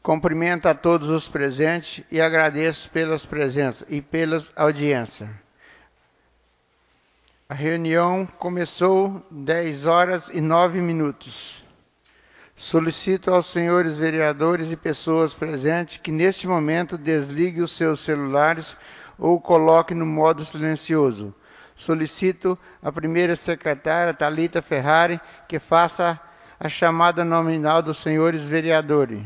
Cumprimento a todos os presentes e agradeço pelas presenças e pelas audiências. A reunião começou 10h09. Solicito aos senhores vereadores e pessoas presentes que neste momento desliguem os seus celulares ou coloquem no modo silencioso. Solicito a primeira secretária, Thalita Ferrari, que faça a chamada nominal dos senhores vereadores.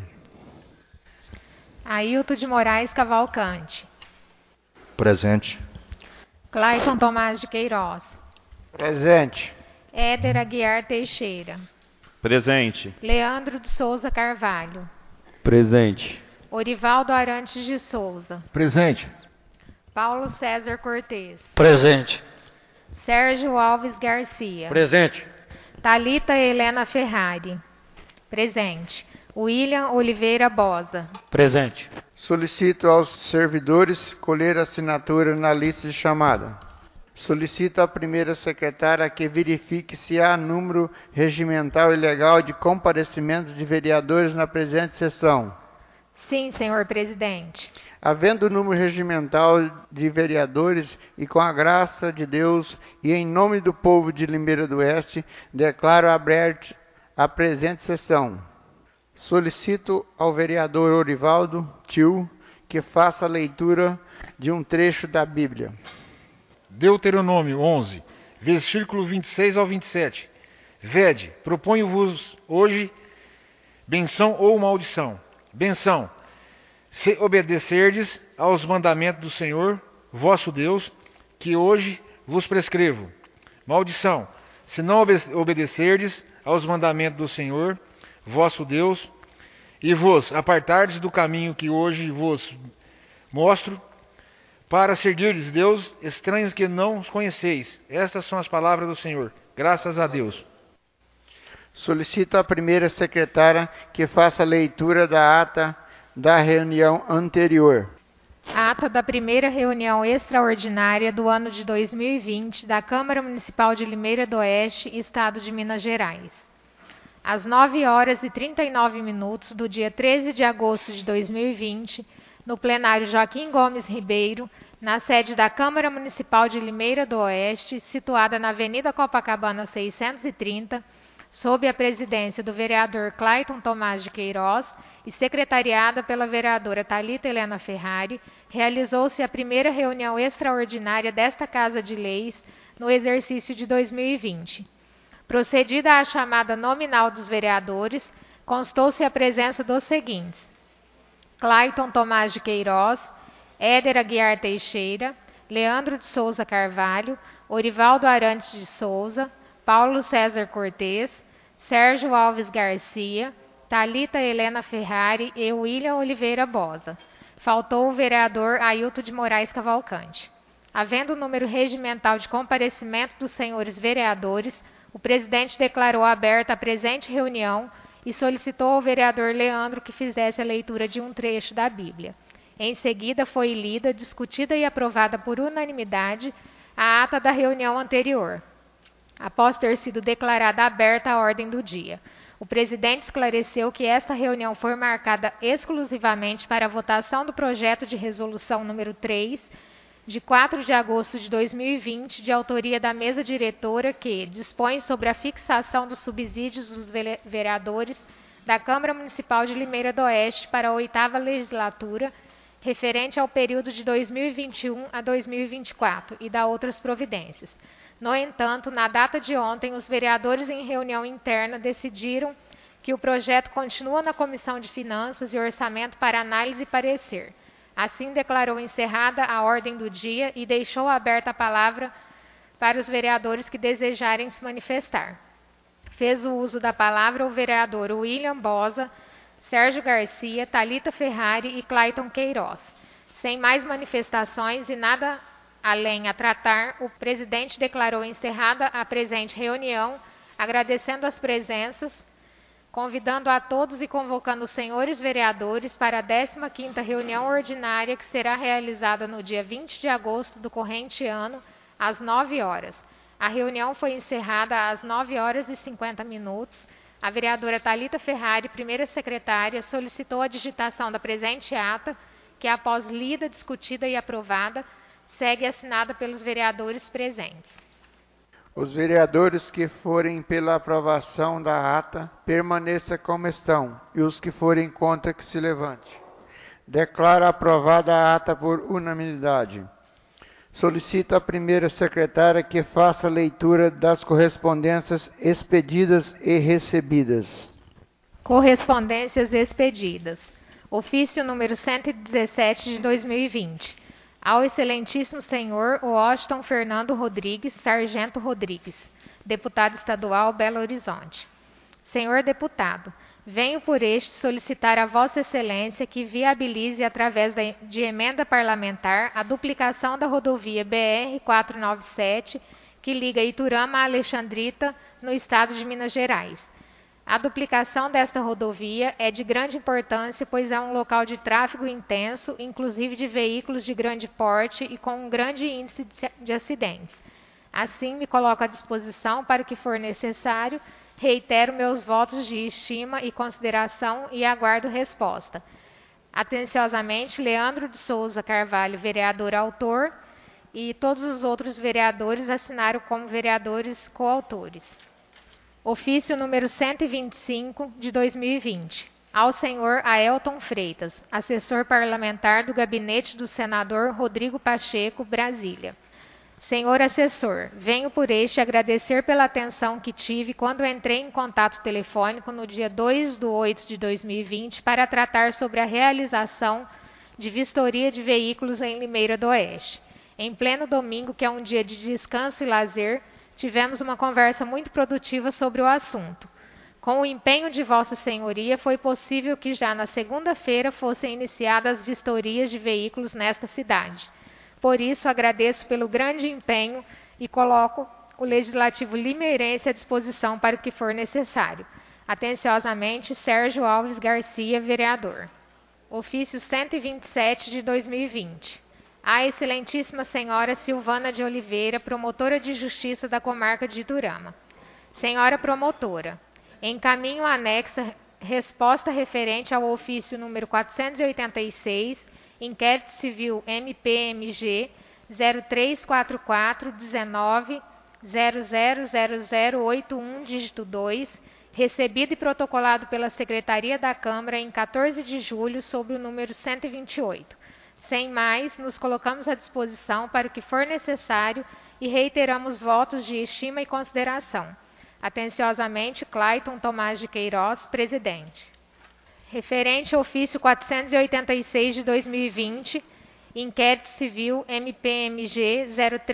Ailton de Moraes Cavalcante. Presente. Clayton Tomás de Queiroz. Presente. Éder Aguiar Teixeira. Presente. Leandro de Souza Carvalho. Presente. Orivaldo Arantes de Souza. Presente. Paulo César Cortez. Presente. Sérgio Alves Garcia. Presente. Thalita Helena Ferrari. Presente. William Oliveira Bosa. Presente. Solicito aos servidores colher assinatura na lista de chamada. Solicito à primeira secretária que verifique se há número regimental e legal de comparecimento de vereadores na presente sessão. Sim, senhor presidente. Havendo número regimental de vereadores e com a graça de Deus e em nome do povo de Limeira do Oeste, declaro aberta a presente sessão. Solicito ao vereador Orivaldo Tio que faça a leitura de um trecho da Bíblia. Deuteronômio 11, versículo 26 ao 27. Vede, proponho-vos hoje benção ou maldição. Benção, se obedecerdes aos mandamentos do Senhor, vosso Deus, que hoje vos prescrevo. Maldição, se não obedecerdes aos mandamentos do Senhor, vosso Deus, e vos apartardes do caminho que hoje vos mostro, para seguirdes Deus estranhos que não os conheceis. Estas são as palavras do Senhor. Graças a Deus. Solicito à primeira secretária que faça a leitura da ata da reunião anterior. Ata da primeira reunião extraordinária do ano de 2020 da Câmara Municipal de Limeira do Oeste, Estado de Minas Gerais. Às 9h39 do dia 13 de agosto de 2020, no plenário Joaquim Gomes Ribeiro, na sede da Câmara Municipal de Limeira do Oeste, situada na Avenida Copacabana 630, sob a presidência do vereador Clayton Tomás de Queiroz e secretariada pela vereadora Thalita Helena Ferrari, realizou-se a primeira reunião extraordinária desta Casa de Leis no exercício de 2020. Procedida a chamada nominal dos vereadores, constou-se a presença dos seguintes: Clayton Tomás de Queiroz, Éder Aguiar Teixeira, Leandro de Souza Carvalho, Orivaldo Arantes de Souza, Paulo César Cortez, Sérgio Alves Garcia, Thalita Helena Ferrari e William Oliveira Bosa. Faltou o vereador Ailton de Moraes Cavalcante. Havendo o número regimental de comparecimento dos senhores vereadores, o presidente declarou aberta a presente reunião e solicitou ao vereador Leandro que fizesse a leitura de um trecho da Bíblia. Em seguida, foi lida, discutida e aprovada por unanimidade a ata da reunião anterior, após ter sido declarada aberta a ordem do dia. O presidente esclareceu que esta reunião foi marcada exclusivamente para a votação do projeto de resolução número 3, de 4 de agosto de 2020, de autoria da mesa diretora, que dispõe sobre a fixação dos subsídios dos vereadores da Câmara Municipal de Limeira do Oeste para a 8ª legislatura, referente ao período de 2021 a 2024, e da outras providências. No entanto, na data de ontem, os vereadores em reunião interna decidiram que o projeto continua na Comissão de Finanças e Orçamento para análise e parecer. Assim, declarou encerrada a ordem do dia e deixou aberta a palavra para os vereadores que desejarem se manifestar. Fez o uso da palavra o vereador William Bosa, Sérgio Garcia, Thalita Ferrari e Clayton Queiroz. Sem mais manifestações e nada além a tratar, o presidente declarou encerrada a presente reunião, agradecendo as presenças, convidando a todos e convocando os senhores vereadores para a 15ª reunião ordinária, que será realizada no dia 20 de agosto do corrente ano, às 9 horas. A reunião foi encerrada às 9h50, A vereadora Thalita Ferrari, primeira secretária, solicitou a digitação da presente ata, que após lida, discutida e aprovada, segue assinada pelos vereadores presentes. Os vereadores que forem pela aprovação da ata, permaneça como estão, e os que forem contra, que se levante. Declaro aprovada a ata por unanimidade. Solicito à primeira secretária que faça a leitura das correspondências expedidas e recebidas. Correspondências expedidas. Ofício número 117 de 2020. Ao excelentíssimo senhor Washington Fernando Rodrigues, Sargento Rodrigues, deputado estadual Belo Horizonte. Senhor deputado, venho por este solicitar a Vossa Excelência que viabilize, através de emenda parlamentar, a duplicação da rodovia BR-497, que liga Iturama a Alexandrita, no estado de Minas Gerais. A duplicação desta rodovia é de grande importância, pois é um local de tráfego intenso, inclusive de veículos de grande porte e com um grande índice de acidentes. Assim, me coloco à disposição para o que for necessário, reitero meus votos de estima e consideração e aguardo resposta. Atenciosamente, Leandro de Souza Carvalho, vereador autor, e todos os outros vereadores assinaram como vereadores coautores. Ofício número 125 de 2020. Ao senhor Aelton Freitas, assessor parlamentar do gabinete do senador Rodrigo Pacheco, Brasília. Senhor assessor, venho por este agradecer pela atenção que tive quando entrei em contato telefônico no dia 2/8 de 2020 para tratar sobre a realização de vistoria de veículos em Limeira do Oeste. Em pleno domingo, que é um dia de descanso e lazer, tivemos uma conversa muito produtiva sobre o assunto. Com o empenho de Vossa Senhoria, foi possível que já na segunda-feira fossem iniciadas as vistorias de veículos nesta cidade. Por isso, agradeço pelo grande empenho e coloco o Legislativo limeirense à disposição para o que for necessário. Atenciosamente, Sérgio Alves Garcia, vereador. Ofício 127 de 2020. A excelentíssima senhora Silvana de Oliveira, promotora de justiça da comarca de Iturama. Senhora promotora, encaminho anexa resposta referente ao ofício número 486, inquérito civil MPMG 034419000081, dígito 2, recebido e protocolado pela Secretaria da Câmara em 14 de julho, sob o número 128. Sem mais, nos colocamos à disposição para o que for necessário e reiteramos votos de estima e consideração. Atenciosamente, Clayton Tomás de Queiroz, presidente. Referente ao ofício 486 de 2020, inquérito civil MPMG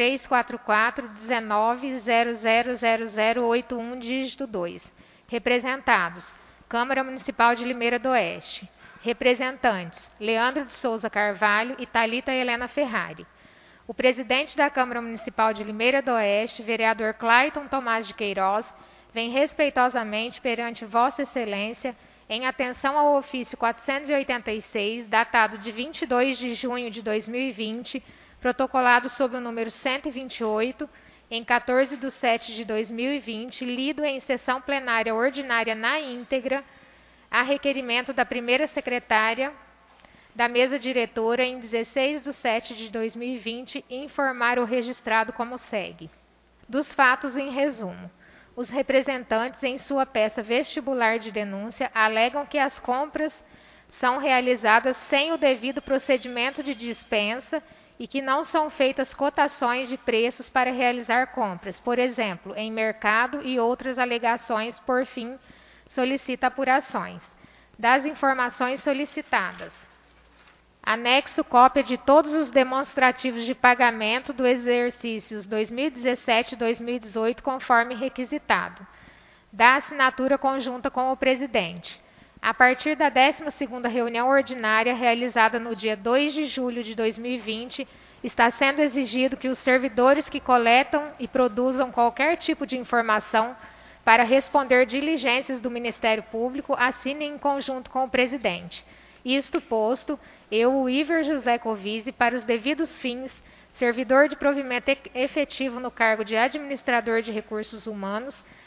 034419000081, dígito 2. Representados: Câmara Municipal de Limeira do Oeste. Representantes: Leandro de Souza Carvalho e Thalita Helena Ferrari. O presidente da Câmara Municipal de Limeira do Oeste, vereador Clayton Tomás de Queiroz, vem respeitosamente perante Vossa Excelência, em atenção ao ofício 486, datado de 22 de junho de 2020, protocolado sob o número 128, em 14/7 de 2020, lido em sessão plenária ordinária na íntegra, a requerimento da primeira secretária da mesa diretora em 16/7 de 2020, informar o registrado como segue. Dos fatos em resumo. Os representantes, em sua peça vestibular de denúncia, alegam que as compras são realizadas sem o devido procedimento de dispensa e que não são feitas cotações de preços para realizar compras, por exemplo, em mercado, e outras alegações. Por fim, solicita apurações das informações solicitadas. Anexo cópia de todos os demonstrativos de pagamento do exercícios 2017 e 2018, conforme requisitado. Da assinatura conjunta com o presidente. A partir da 12ª reunião ordinária, realizada no dia 2 de julho de 2020, está sendo exigido que os servidores que coletam e produzam qualquer tipo de informação para responder diligências do Ministério Público assinem em conjunto com o presidente. Isto posto, eu, Iver José Covise, para os devidos fins, servidor de provimento efetivo no cargo de administrador de recursos humanos,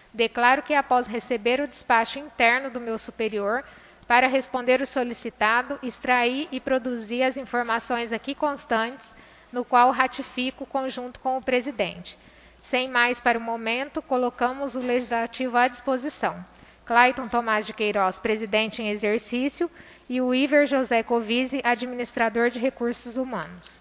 Declaro que, após receber o despacho interno do meu superior, para responder o solicitado, extrair e produzir as informações aqui constantes, no qual ratifico conjunto com o presidente. Sem mais para o momento, colocamos o legislativo à disposição. Clayton Tomás de Queiroz, presidente em exercício, e o Iver José Covise, administrador de recursos humanos.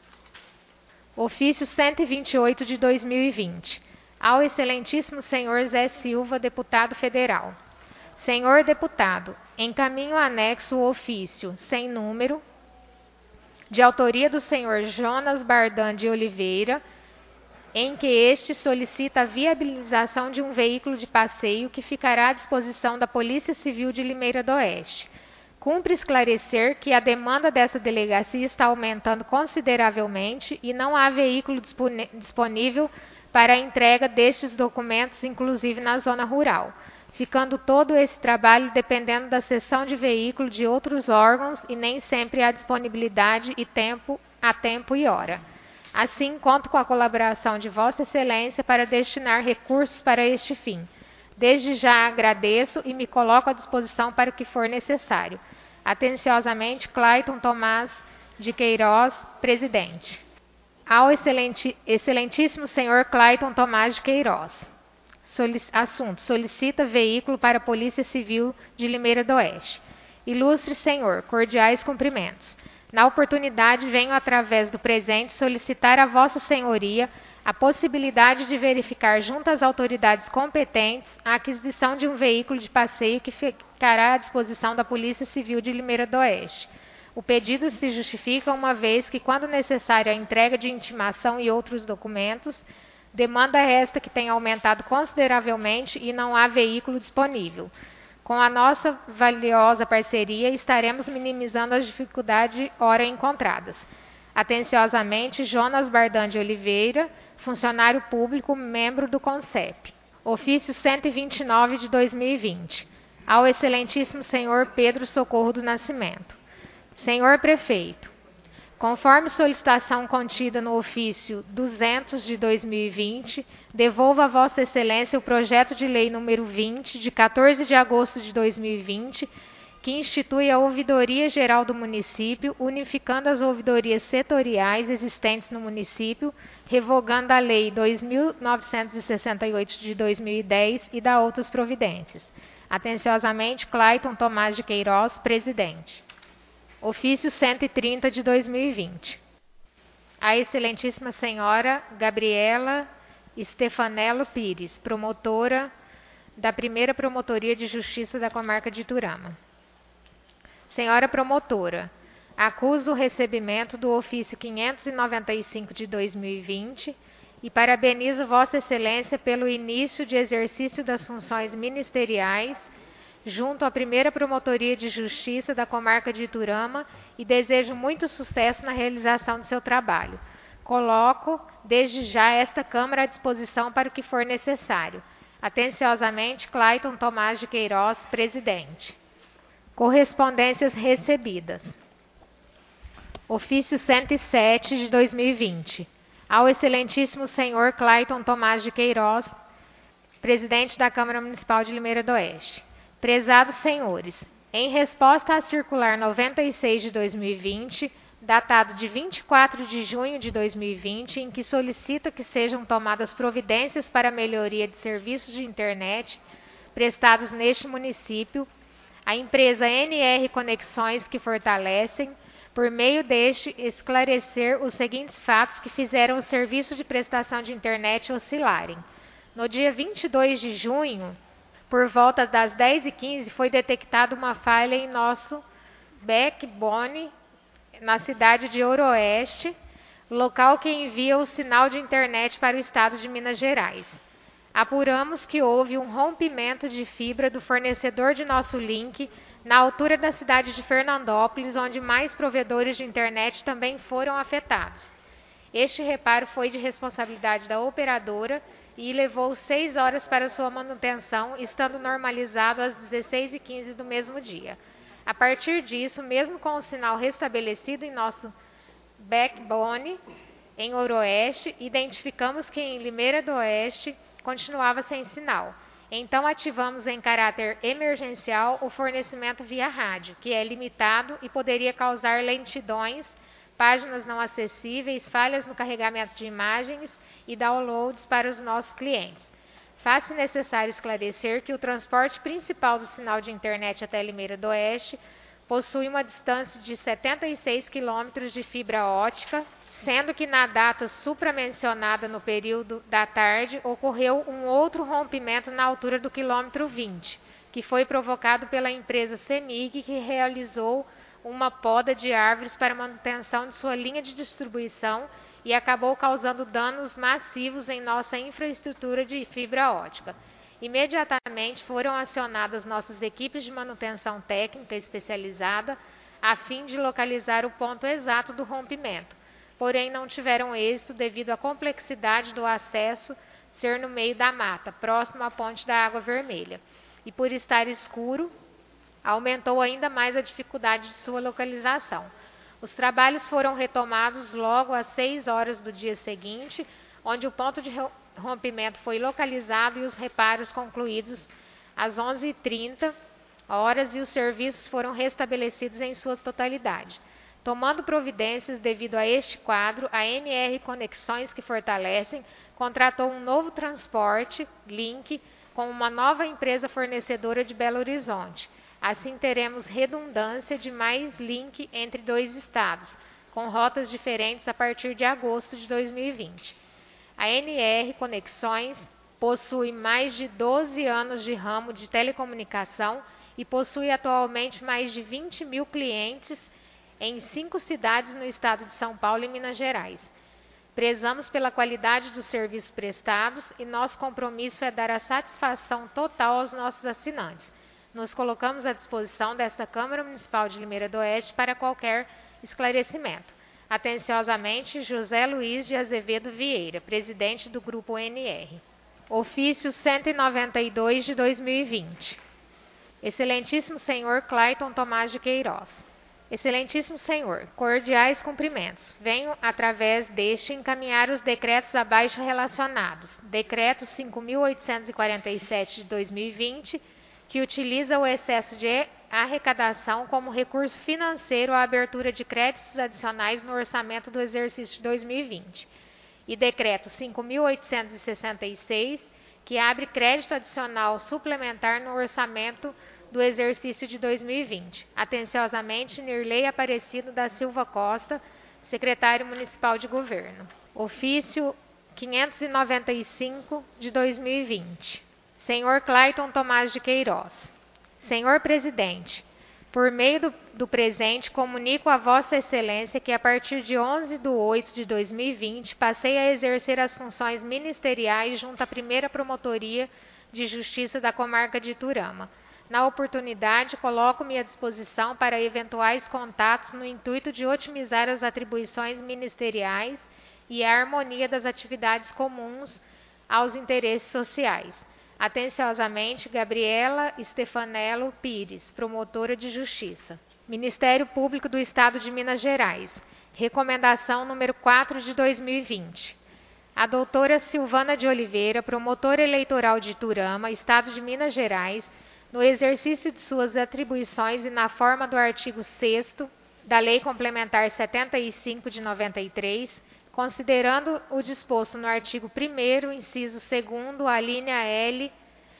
Ofício 128 de 2020. Ao excelentíssimo senhor Zé Silva, deputado federal. Senhor deputado, encaminho anexo o ofício, sem número, de autoria do senhor Jonas Bardan de Oliveira, em que este solicita a viabilização de um veículo de passeio que ficará à disposição da Polícia Civil de Limeira do Oeste. Cumpre esclarecer que a demanda dessa delegacia está aumentando consideravelmente e não há veículo disponível para a entrega destes documentos, inclusive na zona rural, ficando todo esse trabalho dependendo da cessão de veículo de outros órgãos e nem sempre há disponibilidade e tempo e hora. Assim, conto com a colaboração de Vossa Excelência para destinar recursos para este fim. Desde já agradeço e me coloco à disposição para o que for necessário. Atenciosamente, Clayton Tomás de Queiroz, presidente. Ao excelentíssimo senhor Clayton Tomás de Queiroz. Assunto: solicita veículo para a Polícia Civil de Limeira do Oeste. Ilustre senhor, cordiais cumprimentos. Na oportunidade, venho através do presente solicitar a Vossa Senhoria a possibilidade de verificar junto às autoridades competentes a aquisição de um veículo de passeio que ficará à disposição da Polícia Civil de Limeira do Oeste. O pedido se justifica uma vez que, quando necessária a entrega de intimação e outros documentos, demanda esta que tem aumentado consideravelmente e não há veículo disponível. Com a nossa valiosa parceria, estaremos minimizando as dificuldades ora encontradas. Atenciosamente, Jonas Bardan de Oliveira, funcionário público, membro do CONCEP. Ofício 129 de 2020. Ao excelentíssimo senhor Pedro Socorro do Nascimento. Senhor Prefeito, conforme solicitação contida no ofício 200 de 2020, devolvo a Vossa Excelência o projeto de lei número 20, de 14 de agosto de 2020, que institui a Ouvidoria Geral do Município, unificando as ouvidorias setoriais existentes no município, revogando a Lei 2.968 de 2010 e da outras providências. Atenciosamente, Clayton Tomás de Queiroz, presidente. Ofício 130 de 2020. A excelentíssima senhora Gabriela Stefanello Pires, promotora da primeira Promotoria de Justiça da Comarca de Iturama. Senhora promotora, acuso o recebimento do ofício 595 de 2020 e parabenizo Vossa Excelência pelo início de exercício das funções ministeriais junto à primeira Promotoria de Justiça da Comarca de Iturama e desejo muito sucesso na realização do seu trabalho. Coloco, desde já, esta Câmara à disposição para o que for necessário. Atenciosamente, Clayton Tomás de Queiroz, presidente. Correspondências recebidas. Ofício 107 de 2020. Ao excelentíssimo senhor Clayton Tomás de Queiroz, presidente da Câmara Municipal de Limeira do Oeste. Prezados senhores, em resposta à circular 96 de 2020, datado de 24 de junho de 2020, em que solicita que sejam tomadas providências para a melhoria de serviços de internet prestados neste município, a empresa NR Conexões que fortalecem, por meio deste, esclarecer os seguintes fatos que fizeram o serviço de prestação de internet oscilarem. No dia 22 de junho, por volta das 10h15, foi detectada uma falha em nosso backbone na cidade de Ouroeste, local que envia o sinal de internet para o estado de Minas Gerais. Apuramos que houve um rompimento de fibra do fornecedor de nosso link na altura da cidade de Fernandópolis, onde mais provedores de internet também foram afetados. Este reparo foi de responsabilidade da operadora e levou 6 horas para sua manutenção, estando normalizado às 16h15 do mesmo dia. A partir disso, mesmo com o sinal restabelecido em nosso backbone em Ouroeste, identificamos que em Limeira do Oeste continuava sem sinal. Então ativamos em caráter emergencial o fornecimento via rádio, que é limitado e poderia causar lentidões, páginas não acessíveis, falhas no carregamento de imagens e downloads para os nossos clientes. Faz-se necessário esclarecer que o transporte principal do sinal de internet até Limeira do Oeste possui uma distância de 76 quilômetros de fibra ótica, sendo que na data supramencionada no período da tarde ocorreu um outro rompimento na altura do quilômetro 20, que foi provocado pela empresa CEMIG, que realizou uma poda de árvores para manutenção de sua linha de distribuição e acabou causando danos massivos em nossa infraestrutura de fibra ótica. Imediatamente foram acionadas nossas equipes de manutenção técnica especializada a fim de localizar o ponto exato do rompimento, porém não tiveram êxito devido à complexidade do acesso ser no meio da mata, próximo à ponte da Água Vermelha, e por estar escuro, aumentou ainda mais a dificuldade de sua localização. Os trabalhos foram retomados logo às 6 horas do dia seguinte, onde o ponto de rompimento foi localizado e os reparos concluídos às 11h30 e os serviços foram restabelecidos em sua totalidade. Tomando providências devido a este quadro, a NR Conexões, que fortalecem, contratou um novo transporte, Link, com uma nova empresa fornecedora de Belo Horizonte. Assim teremos redundância de mais link entre dois estados, com rotas diferentes a partir de agosto de 2020. A NR Conexões possui mais de 12 anos de ramo de telecomunicação e possui atualmente mais de 20 mil clientes em 5 cidades no estado de São Paulo e Minas Gerais. Prezamos pela qualidade dos serviços prestados e nosso compromisso é dar a satisfação total aos nossos assinantes. Nos colocamos à disposição desta Câmara Municipal de Limeira do Oeste para qualquer esclarecimento. Atenciosamente, José Luiz de Azevedo Vieira, presidente do Grupo NR. Ofício 192 de 2020. Excelentíssimo Senhor Clayton Tomás de Queiroz. Excelentíssimo Senhor, cordiais cumprimentos. Venho, através deste, encaminhar os decretos abaixo relacionados. Decreto 5.847 de 2020, que utiliza o excesso de arrecadação como recurso financeiro à abertura de créditos adicionais no orçamento do exercício de 2020. E Decreto 5.866, que abre crédito adicional suplementar no orçamento do exercício de 2020. Atenciosamente, Nirley Aparecido da Silva Costa, secretário municipal de governo. Ofício 595 de 2020. Senhor Clayton Tomás de Queiroz. Senhor Presidente, por meio do presente, comunico a Vossa Excelência que a partir de 11/8 de 2020 passei a exercer as funções ministeriais junto à primeira Promotoria de Justiça da Comarca de Iturama. Na oportunidade, coloco-me à disposição para eventuais contatos no intuito de otimizar as atribuições ministeriais e a harmonia das atividades comuns aos interesses sociais. Atenciosamente, Gabriela Stefanello Pires, promotora de Justiça. Ministério Público do Estado de Minas Gerais. Recomendação número 4 de 2020. A doutora Silvana de Oliveira, promotora eleitoral de Iturama, Estado de Minas Gerais, no exercício de suas atribuições e na forma do artigo 6º da Lei Complementar 75 de 93, considerando o disposto no artigo 1º, inciso 2º, a linha L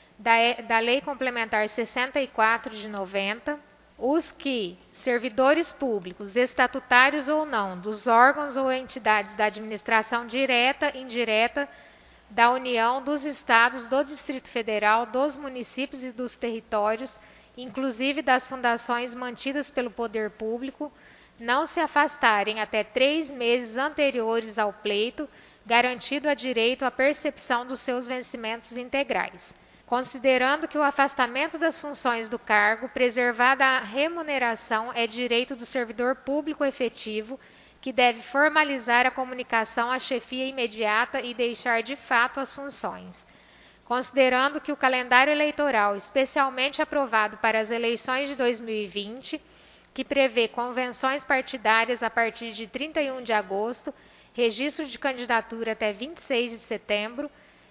da Lei Complementar 64 de 90, os que, servidores públicos, estatutários ou não, dos órgãos ou entidades da administração direta e indireta da União, dos Estados, do Distrito Federal, dos municípios e dos territórios, inclusive das fundações mantidas pelo poder público, não se afastarem até 3 meses anteriores ao pleito, garantido a direito à percepção dos seus vencimentos integrais. Considerando que o afastamento das funções do cargo, preservada a remuneração, é direito do servidor público efetivo, que deve formalizar a comunicação à chefia imediata e deixar de fato as funções. Considerando que o calendário eleitoral, especialmente aprovado para as eleições de 2020, que prevê convenções partidárias a partir de 31 de agosto, registro de candidatura até 26 de setembro,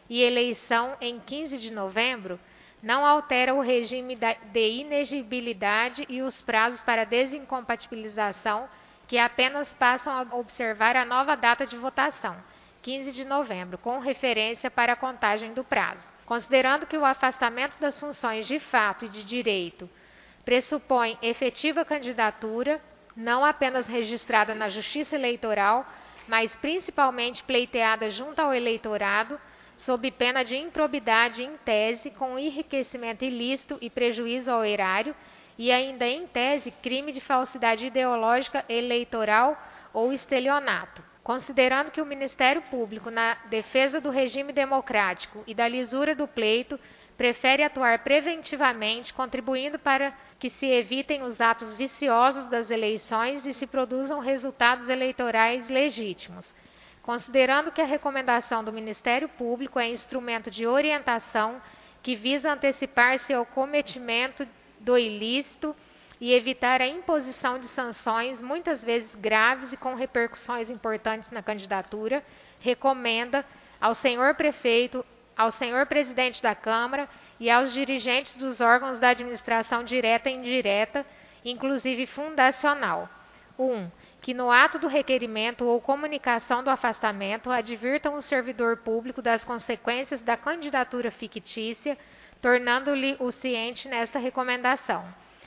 e eleição em 15 de novembro, não altera o regime de inegibilidade e os prazos para desincompatibilização, que apenas passam a observar a nova data de votação, 15 de novembro, com referência para a contagem do prazo. Considerando que o afastamento das funções de fato e de direito pressupõe efetiva candidatura, não apenas registrada na Justiça Eleitoral, mas principalmente pleiteada junto ao eleitorado, sob pena de improbidade em tese, com enriquecimento ilícito e prejuízo ao erário, e ainda em tese crime de falsidade ideológica eleitoral ou estelionato. Considerando que o Ministério Público, na defesa do regime democrático e da lisura do pleito, prefere atuar preventivamente, contribuindo para que se evitem os atos viciosos das eleições e se produzam resultados eleitorais legítimos. Considerando que a recomendação do Ministério Público é instrumento de orientação que visa antecipar-se ao cometimento do ilícito e evitar a imposição de sanções, muitas vezes graves e com repercussões importantes na candidatura, recomenda ao senhor prefeito, ao senhor presidente da Câmara e aos dirigentes dos órgãos da administração direta e indireta, inclusive fundacional. 1. Que no ato do requerimento ou comunicação do afastamento advirtam o servidor público das consequências da candidatura fictícia, tornando-lhe o ciente nesta recomendação.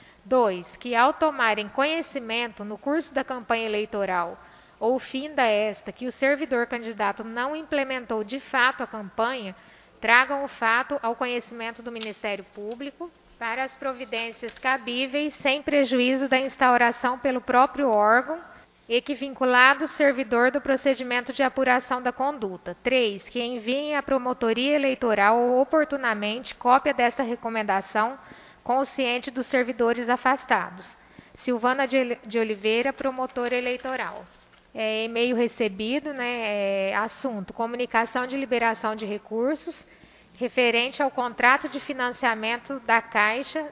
2. Que ao tomarem conhecimento no curso da campanha eleitoral ou finda esta que o servidor candidato não implementou de fato a campanha, tragam o fato ao conhecimento do Ministério Público para as providências cabíveis, sem prejuízo da instauração pelo próprio órgão e que vinculado o servidor do procedimento de apuração da conduta. 3. Que enviem à promotoria eleitoral ou oportunamente cópia desta recomendação consciente dos servidores afastados. Silvana de Oliveira, promotora eleitoral. E-mail recebido, assunto: comunicação de liberação de recursos, referente ao contrato de financiamento da Caixa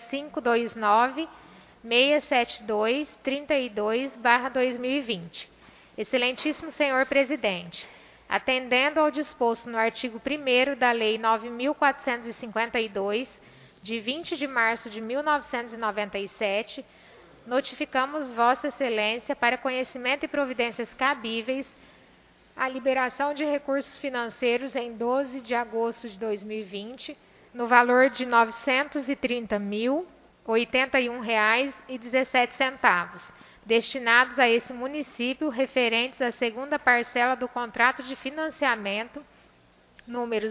0529-672-32/2020. Excelentíssimo senhor presidente, atendendo ao disposto no artigo 1º da Lei 9.452, de 20 de março de 1997, notificamos Vossa Excelência para conhecimento e providências cabíveis a liberação de recursos financeiros em 12 de agosto de 2020, no valor de R$ 930.081,17, destinados a esse município, referentes à segunda parcela do contrato de financiamento número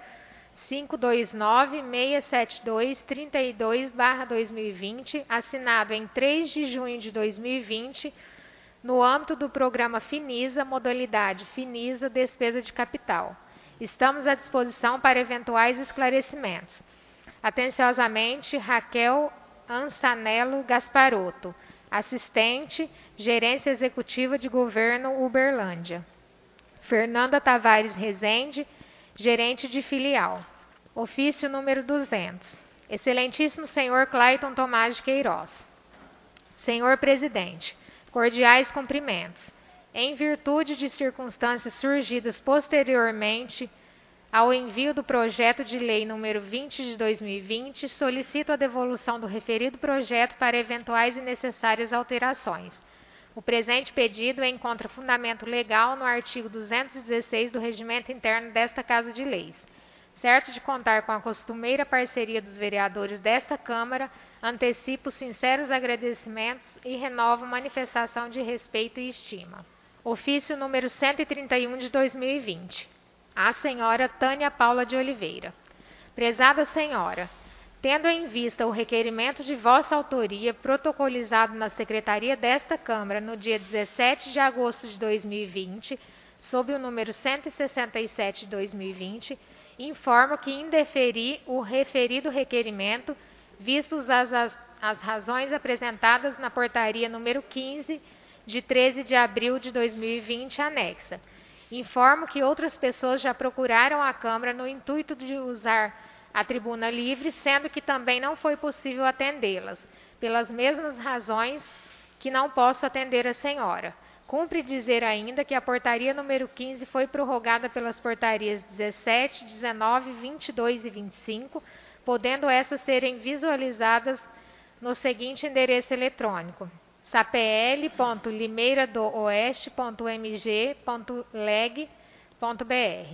0529-672-32/2020, assinado em 3 de junho de 2020, no âmbito do programa Finisa, modalidade Finisa Despesa de Capital. Estamos à disposição para eventuais esclarecimentos. Atenciosamente, Raquel Ansanello Gasparotto, assistente, Gerência Executiva de Governo Uberlândia. Fernanda Tavares Rezende, gerente de filial. Ofício número 200. Excelentíssimo senhor Clayton Tomás de Queiroz. Senhor presidente, cordiais cumprimentos. Em virtude de circunstâncias surgidas posteriormente ao envio do projeto de lei número 20 de 2020, solicito a devolução do referido projeto para eventuais e necessárias alterações. O presente pedido encontra fundamento legal no artigo 216 do Regimento Interno desta Casa de Leis. Certo de contar com a costumeira parceria dos vereadores desta Câmara, antecipo sinceros agradecimentos e renovo manifestação de respeito e estima. Ofício número 131 de 2020. À senhora Tânia Paula de Oliveira. Prezada senhora, tendo em vista o requerimento de vossa autoria protocolizado na Secretaria desta Câmara no dia 17 de agosto de 2020, sob o número 167 de 2020, informo que indeferi o referido requerimento, vistos as razões apresentadas na portaria número 15, de 13 de abril de 2020, anexa. Informo que outras pessoas já procuraram a Câmara no intuito de usar a tribuna livre, sendo que também não foi possível atendê-las, pelas mesmas razões que não posso atender a senhora. Cumpre dizer ainda que a portaria número 15 foi prorrogada pelas portarias 17, 19, 22 e 25, podendo essas serem visualizadas no seguinte endereço eletrônico: sapl.limeiradooeste.mg.leg.br.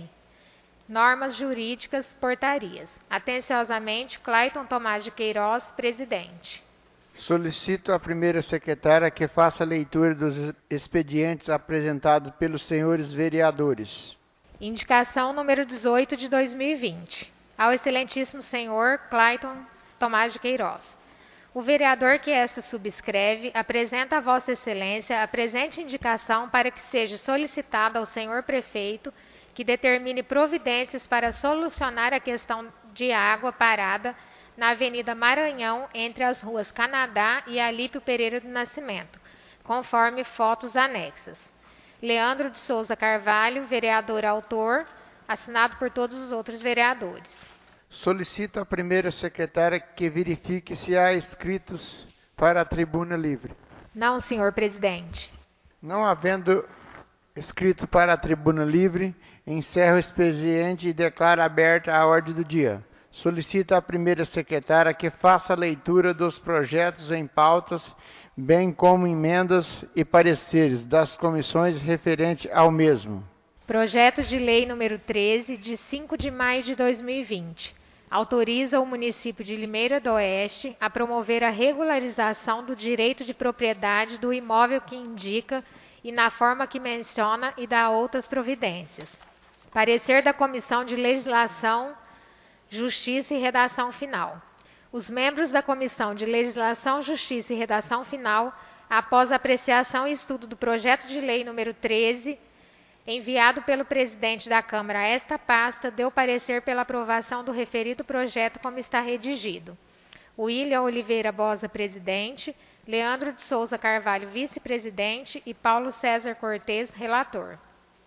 Normas jurídicas, portarias. Atenciosamente, Clayton Tomás de Queiroz, presidente. Solicito à primeira secretária que faça a leitura dos expedientes apresentados pelos senhores vereadores. Indicação número 18 de 2020. Ao excelentíssimo senhor Clayton Tomás de Queiroz. O vereador que esta subscreve apresenta a Vossa Excelência a presente indicação para que seja solicitada ao senhor prefeito que determine providências para solucionar a questão de água parada na Avenida Maranhão, entre as ruas Canadá e Alípio Pereira do Nascimento, conforme fotos anexas. Leandro de Souza Carvalho, vereador autor, assinado por todos os outros vereadores. Solicito à primeira secretária que verifique se há inscritos para a tribuna livre. Não, senhor presidente. Não havendo inscrito para a tribuna livre, encerro o expediente e declaro aberta a ordem do dia. Solicito à primeira secretária que faça a leitura dos projetos em pautas, bem como emendas e pareceres das comissões referentes ao mesmo. Projeto de Lei número 13, de 5 de maio de 2020. Autoriza o município de Limeira do Oeste a promover a regularização do direito de propriedade do imóvel que indica e na forma que menciona e dá outras providências. Parecer da Comissão de Legislação, Justiça e Redação Final. Os membros da Comissão de Legislação, Justiça e Redação Final, após apreciação e estudo do projeto de lei número 13, enviado pelo presidente da Câmara a esta pasta, deu parecer pela aprovação do referido projeto como está redigido. William Oliveira Bosa, presidente, Leandro de Souza Carvalho, vice-presidente e Paulo César Cortes, relator.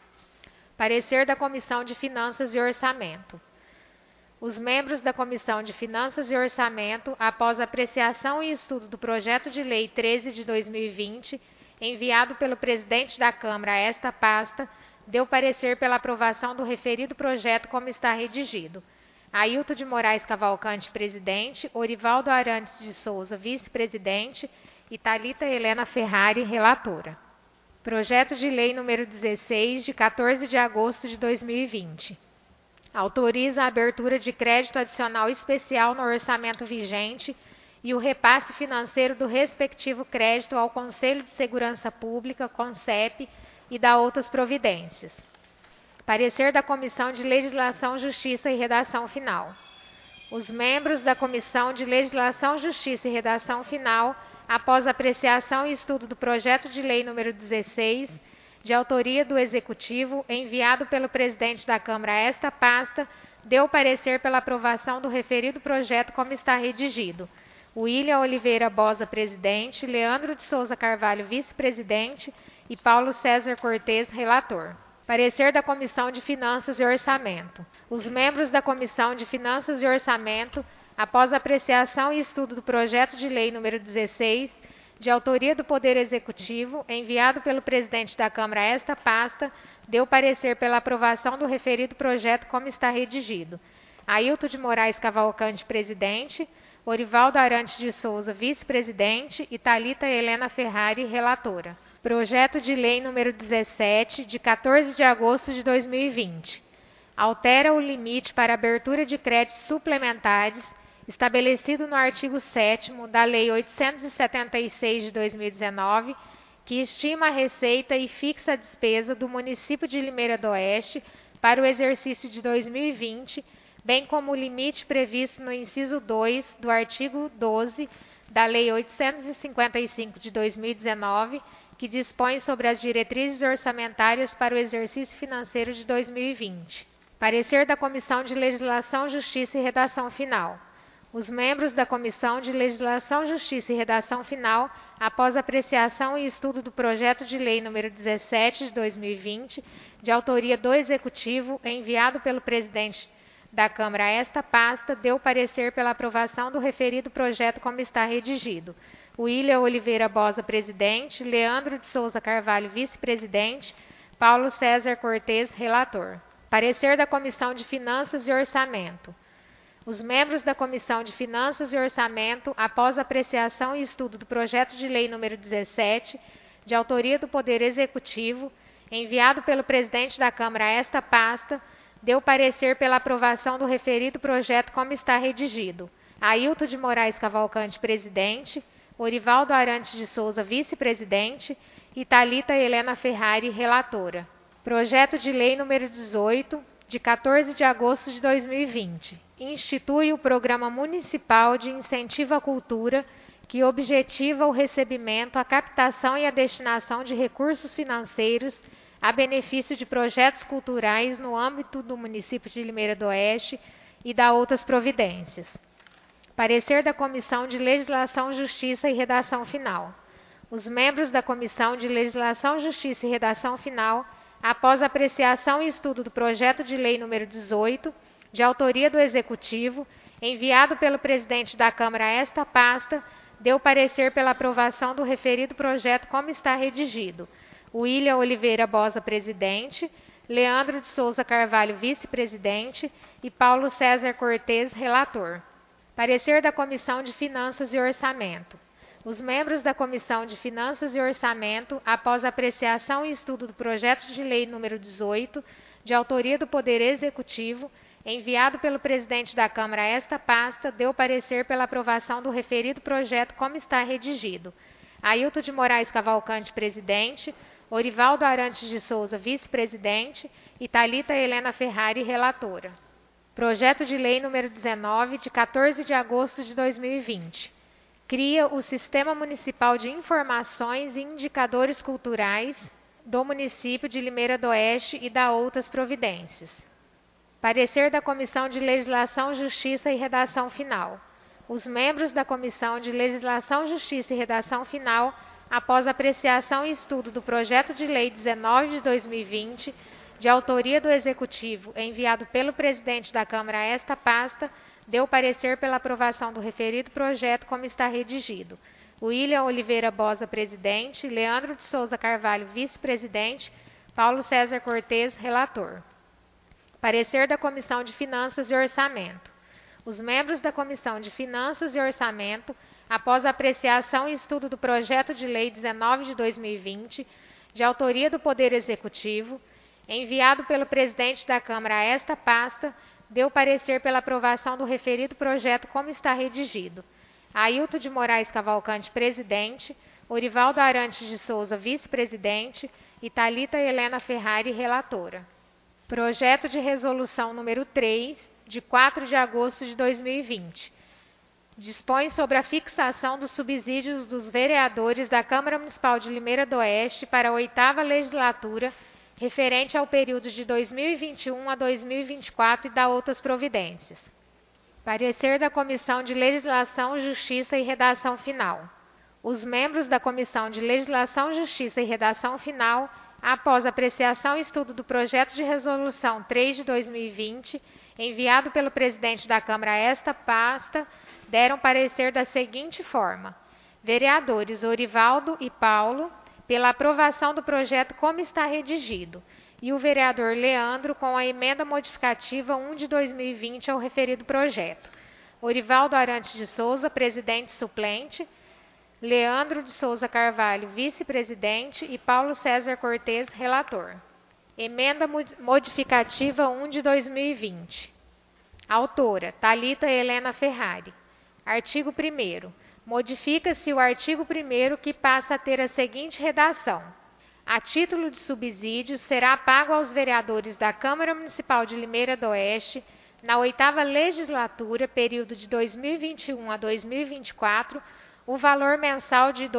Parecer da Comissão de Finanças e Orçamento. Os membros da Comissão de Finanças e Orçamento, após apreciação e estudo do projeto de lei 13 de 2020, enviado pelo presidente da Câmara a esta pasta, deu parecer pela aprovação do referido projeto como está redigido. Ailton de Moraes Cavalcante, presidente, Orivaldo Arantes de Souza, vice-presidente, e Thalita Helena Ferrari, relatora. Projeto de lei número 16, de 14 de agosto de 2020. Autoriza a abertura de crédito adicional especial no orçamento vigente e o repasse financeiro do respectivo crédito ao Conselho de Segurança Pública, CONSEP, e dá outras providências. Parecer da Comissão de Legislação, Justiça e Redação Final. Os membros da Comissão de Legislação, Justiça e Redação Final, após apreciação e estudo do projeto de lei número 16, de autoria do Executivo, enviado pelo presidente da Câmara a esta pasta, deu parecer pela aprovação do referido projeto como está redigido. William Oliveira Bosa, presidente, Leandro de Souza Carvalho, vice-presidente, e Paulo César Cortes, relator. Parecer da Comissão de Finanças e Orçamento. Os membros da Comissão de Finanças e Orçamento, após apreciação e estudo do projeto de lei número 16, de autoria do Poder Executivo, enviado pelo presidente da Câmara a esta pasta, deu parecer pela aprovação do referido projeto como está redigido. Ailton de Moraes Cavalcante, presidente, Orivaldo Arantes de Souza, vice-presidente, e Thalita Helena Ferrari, relatora. Projeto de lei número 17, de 14 de agosto de 2020. Altera o limite para abertura de créditos suplementares estabelecido no artigo 7º da Lei 876 de 2019, que estima a receita e fixa a despesa do município de Limeira do Oeste para o exercício de 2020, bem como o limite previsto no inciso 2 do artigo 12 da Lei 855 de 2019, que dispõe sobre as diretrizes orçamentárias para o exercício financeiro de 2020. Parecer da Comissão de Legislação, Justiça e Redação Final. Os membros da Comissão de Legislação, Justiça e Redação Final, após apreciação e estudo do projeto de lei número 17 de 2020, de autoria do Executivo, enviado pelo presidente da Câmara a esta pasta, deu parecer pela aprovação do referido projeto como está redigido. William Oliveira Bosa, presidente, Leandro de Souza Carvalho, vice-presidente, Paulo César Cortes, relator. Parecer da Comissão de Finanças e Orçamento. Os membros da Comissão de Finanças e Orçamento, após apreciação e estudo do projeto de lei número 17, de autoria do Poder Executivo, enviado pelo presidente da Câmara a esta pasta, deu parecer pela aprovação do referido projeto como está redigido. Ailton de Moraes Cavalcante, presidente, Orivaldo Arantes de Souza, vice-presidente, e Thalita Helena Ferrari, relatora. Projeto de lei número 18, de 14 de agosto de 2020. Institui o Programa Municipal de Incentivo à Cultura, que objetiva o recebimento, a captação e a destinação de recursos financeiros a benefício de projetos culturais no âmbito do município de Limeira do Oeste e da outras providências. Parecer da Comissão de Legislação, Justiça e Redação Final. Os membros da Comissão de Legislação, Justiça e Redação Final, após apreciação e estudo do projeto de lei número 18, de autoria do Executivo, enviado pelo presidente da Câmara a esta pasta, deu parecer pela aprovação do referido projeto como está redigido. William Oliveira Bosa, presidente, Leandro de Souza Carvalho, vice-presidente, e Paulo César Cortes, relator. Parecer da Comissão de Finanças e Orçamento. Os membros da Comissão de Finanças e Orçamento, após apreciação e estudo do projeto de lei número 18, de autoria do Poder Executivo, enviado pelo presidente da Câmara a esta pasta, deu parecer pela aprovação do referido projeto como está redigido. Ailton de Moraes Cavalcante, presidente, Orivaldo Arantes de Souza, vice-presidente, e Thalita Helena Ferrari, relatora. Projeto de lei número 19, de 14 de agosto de 2020. Cria o Sistema Municipal de Informações e Indicadores Culturais do município de Limeira do Oeste e da outras providências. Parecer da Comissão de Legislação, Justiça e Redação Final. Os membros da Comissão de Legislação, Justiça e Redação Final, após apreciação e estudo do projeto de lei 19 de 2020, de autoria do Executivo, enviado pelo presidente da Câmara a esta pasta, deu parecer pela aprovação do referido projeto como está redigido. William Oliveira Bosa, presidente, Leandro de Souza Carvalho, vice-presidente, Paulo César Cortes, relator. Parecer da Comissão de Finanças e Orçamento. Os membros da Comissão de Finanças e Orçamento, após apreciação e estudo do projeto de lei 19 de 2020, de autoria do Poder Executivo, enviado pelo presidente da Câmara a esta pasta, deu parecer pela aprovação do referido projeto como está redigido. Ailton de Moraes Cavalcante, presidente, Orivaldo Arantes de Souza, vice-presidente, e Thalita Helena Ferrari, relatora. Projeto de resolução número 3, de 4 de agosto de 2020. Dispõe sobre a fixação dos subsídios dos vereadores da Câmara Municipal de Limeira do Oeste para a 8ª legislatura, referente ao período de 2021 a 2024 e da outras providências. Parecer da Comissão de Legislação, Justiça e Redação Final. Os membros da Comissão de Legislação, Justiça e Redação Final, após apreciação e estudo do projeto de resolução 3 de 2020, enviado pelo presidente da Câmara a esta pasta, deram parecer da seguinte forma: vereadores Orivaldo e Paulo, pela aprovação do projeto como está redigido, e o vereador Leandro com a emenda modificativa 1 de 2020 ao referido projeto. Orivaldo Arantes de Souza, presidente suplente, Leandro de Souza Carvalho, vice-presidente, e Paulo César Cortes, relator. Emenda modificativa 1 de 2020. Autora, Thalita Helena Ferrari. Artigo 1º. Modifica-se o artigo 1º, que passa a ter a seguinte redação: a título de subsídio será pago aos vereadores da Câmara Municipal de Limeira do Oeste, na 8ª legislatura, período de 2021 a 2024, o valor mensal de R$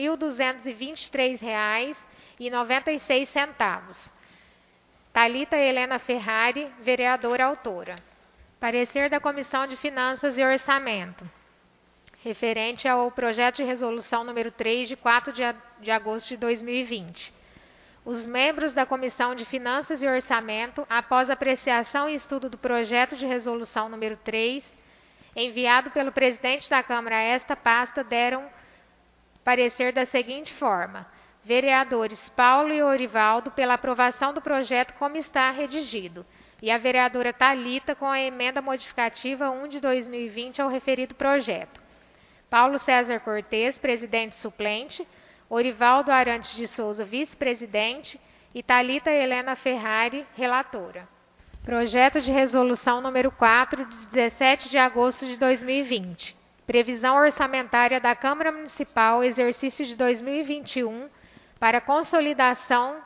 2.223,96. Thalita Helena Ferrari, vereadora autora. Parecer da Comissão de Finanças e Orçamento. Referente ao projeto de resolução número 3, de 4 de agosto de 2020. Os membros da Comissão de Finanças e Orçamento, após apreciação e estudo do projeto de resolução número 3, enviado pelo presidente da Câmara a esta pasta, deram parecer da seguinte forma: vereadores Paulo e Orivaldo pela aprovação do projeto como está redigido, e a vereadora Thalita com a emenda modificativa 1 de 2020 ao referido projeto. Paulo César Cortes, presidente suplente, Orivaldo Arantes de Souza, vice-presidente, e Thalita Helena Ferrari, relatora. Projeto de resolução número 4, de 17 de agosto de 2020. Previsão orçamentária da Câmara Municipal, exercício de 2021, para consolidação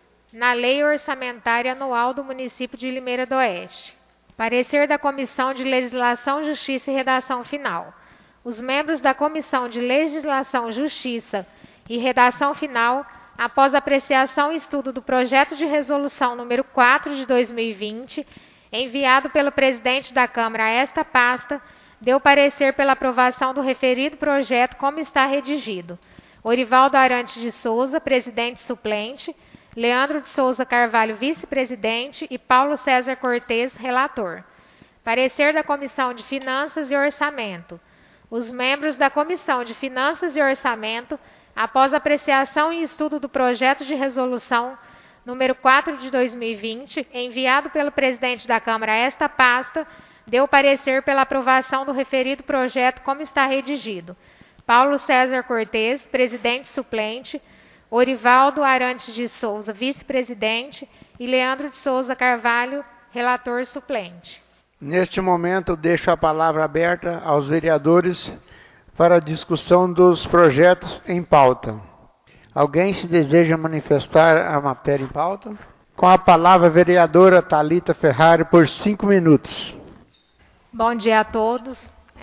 na Lei Orçamentária Anual do Município de Limeira do Oeste. Parecer da Comissão de Legislação, Justiça e Redação Final. Os membros da Comissão de Legislação, Justiça e Redação Final, após apreciação e estudo do projeto de resolução número 4 de 2020, enviado pelo presidente da Câmara a esta pasta, deu parecer pela aprovação do referido projeto como está redigido. Orivaldo Arantes de Souza, presidente suplente, Leandro de Souza Carvalho, vice-presidente, e Paulo César Cortes, relator. Parecer da Comissão de Finanças e Orçamento. Os membros da Comissão de Finanças e Orçamento, após apreciação e estudo do projeto de resolução número 4 de 2020, enviado pelo presidente da Câmara a esta pasta, deu parecer pela aprovação do referido projeto como está redigido. Paulo César Cortes, presidente suplente, Orivaldo Arantes de Souza, vice-presidente, e Leandro de Souza Carvalho, relator suplente. Neste momento, deixo a palavra aberta aos vereadores para a discussão dos projetos em pauta. Alguém se deseja manifestar a matéria em pauta? Com a palavra, a vereadora Thalita Ferrari, por 5 minutos. Bom dia a todos.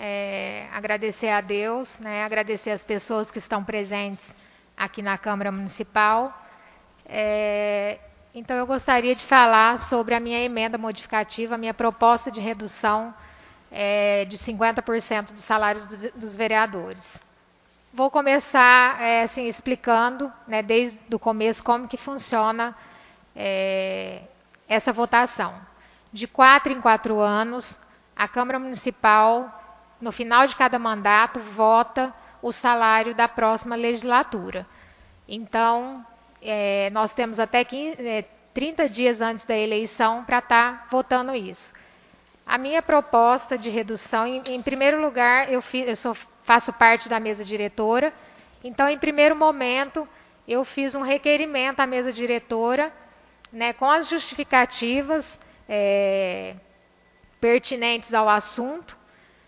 Agradecer a Deus, agradecer as pessoas que estão presentes aqui na Câmara Municipal. Então, eu gostaria de falar sobre a minha emenda modificativa, a minha proposta de redução de 50% dos salários dos vereadores. Vou começar explicando, desde o começo, como que funciona essa votação. De 4 em 4 anos, a Câmara Municipal, no final de cada mandato, vota o salário da próxima legislatura. Então, nós temos até 30 dias antes da eleição para estar votando isso. A minha proposta de redução, em primeiro lugar, faço parte da mesa diretora. Então, em primeiro momento, eu fiz um requerimento à mesa diretora, com as justificativas pertinentes ao assunto,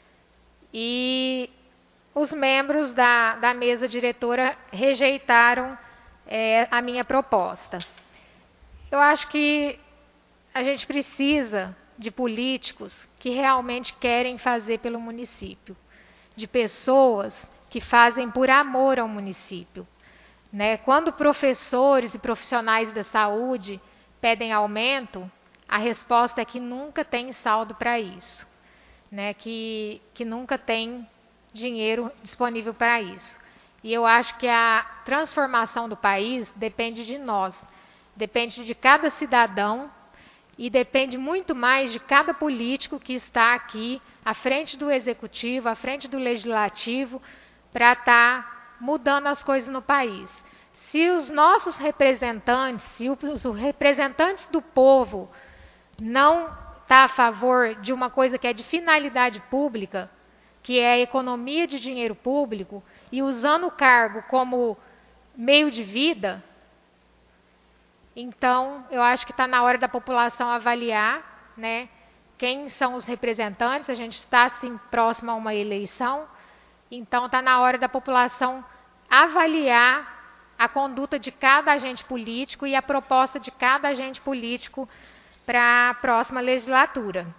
e os membros da mesa diretora rejeitaram a minha proposta. Eu acho que a gente precisa de políticos que realmente querem fazer pelo município, de pessoas que fazem por amor ao município. Quando professores e profissionais da saúde pedem aumento, a resposta é que nunca tem saldo para isso, que nunca tem dinheiro disponível para isso. E eu acho que a transformação do país depende de nós, depende de cada cidadão e depende muito mais de cada político que está aqui à frente do executivo, à frente do legislativo, para estar mudando as coisas no país. Se os nossos representantes, se os representantes do povo não estão a favor de uma coisa que é de finalidade pública, que é a economia de dinheiro público, e usando o cargo como meio de vida, então eu acho que está na hora da população avaliar, quem são os representantes. A gente está assim próximo a uma eleição, então está na hora da população avaliar a conduta de cada agente político e a proposta de cada agente político para a próxima legislatura.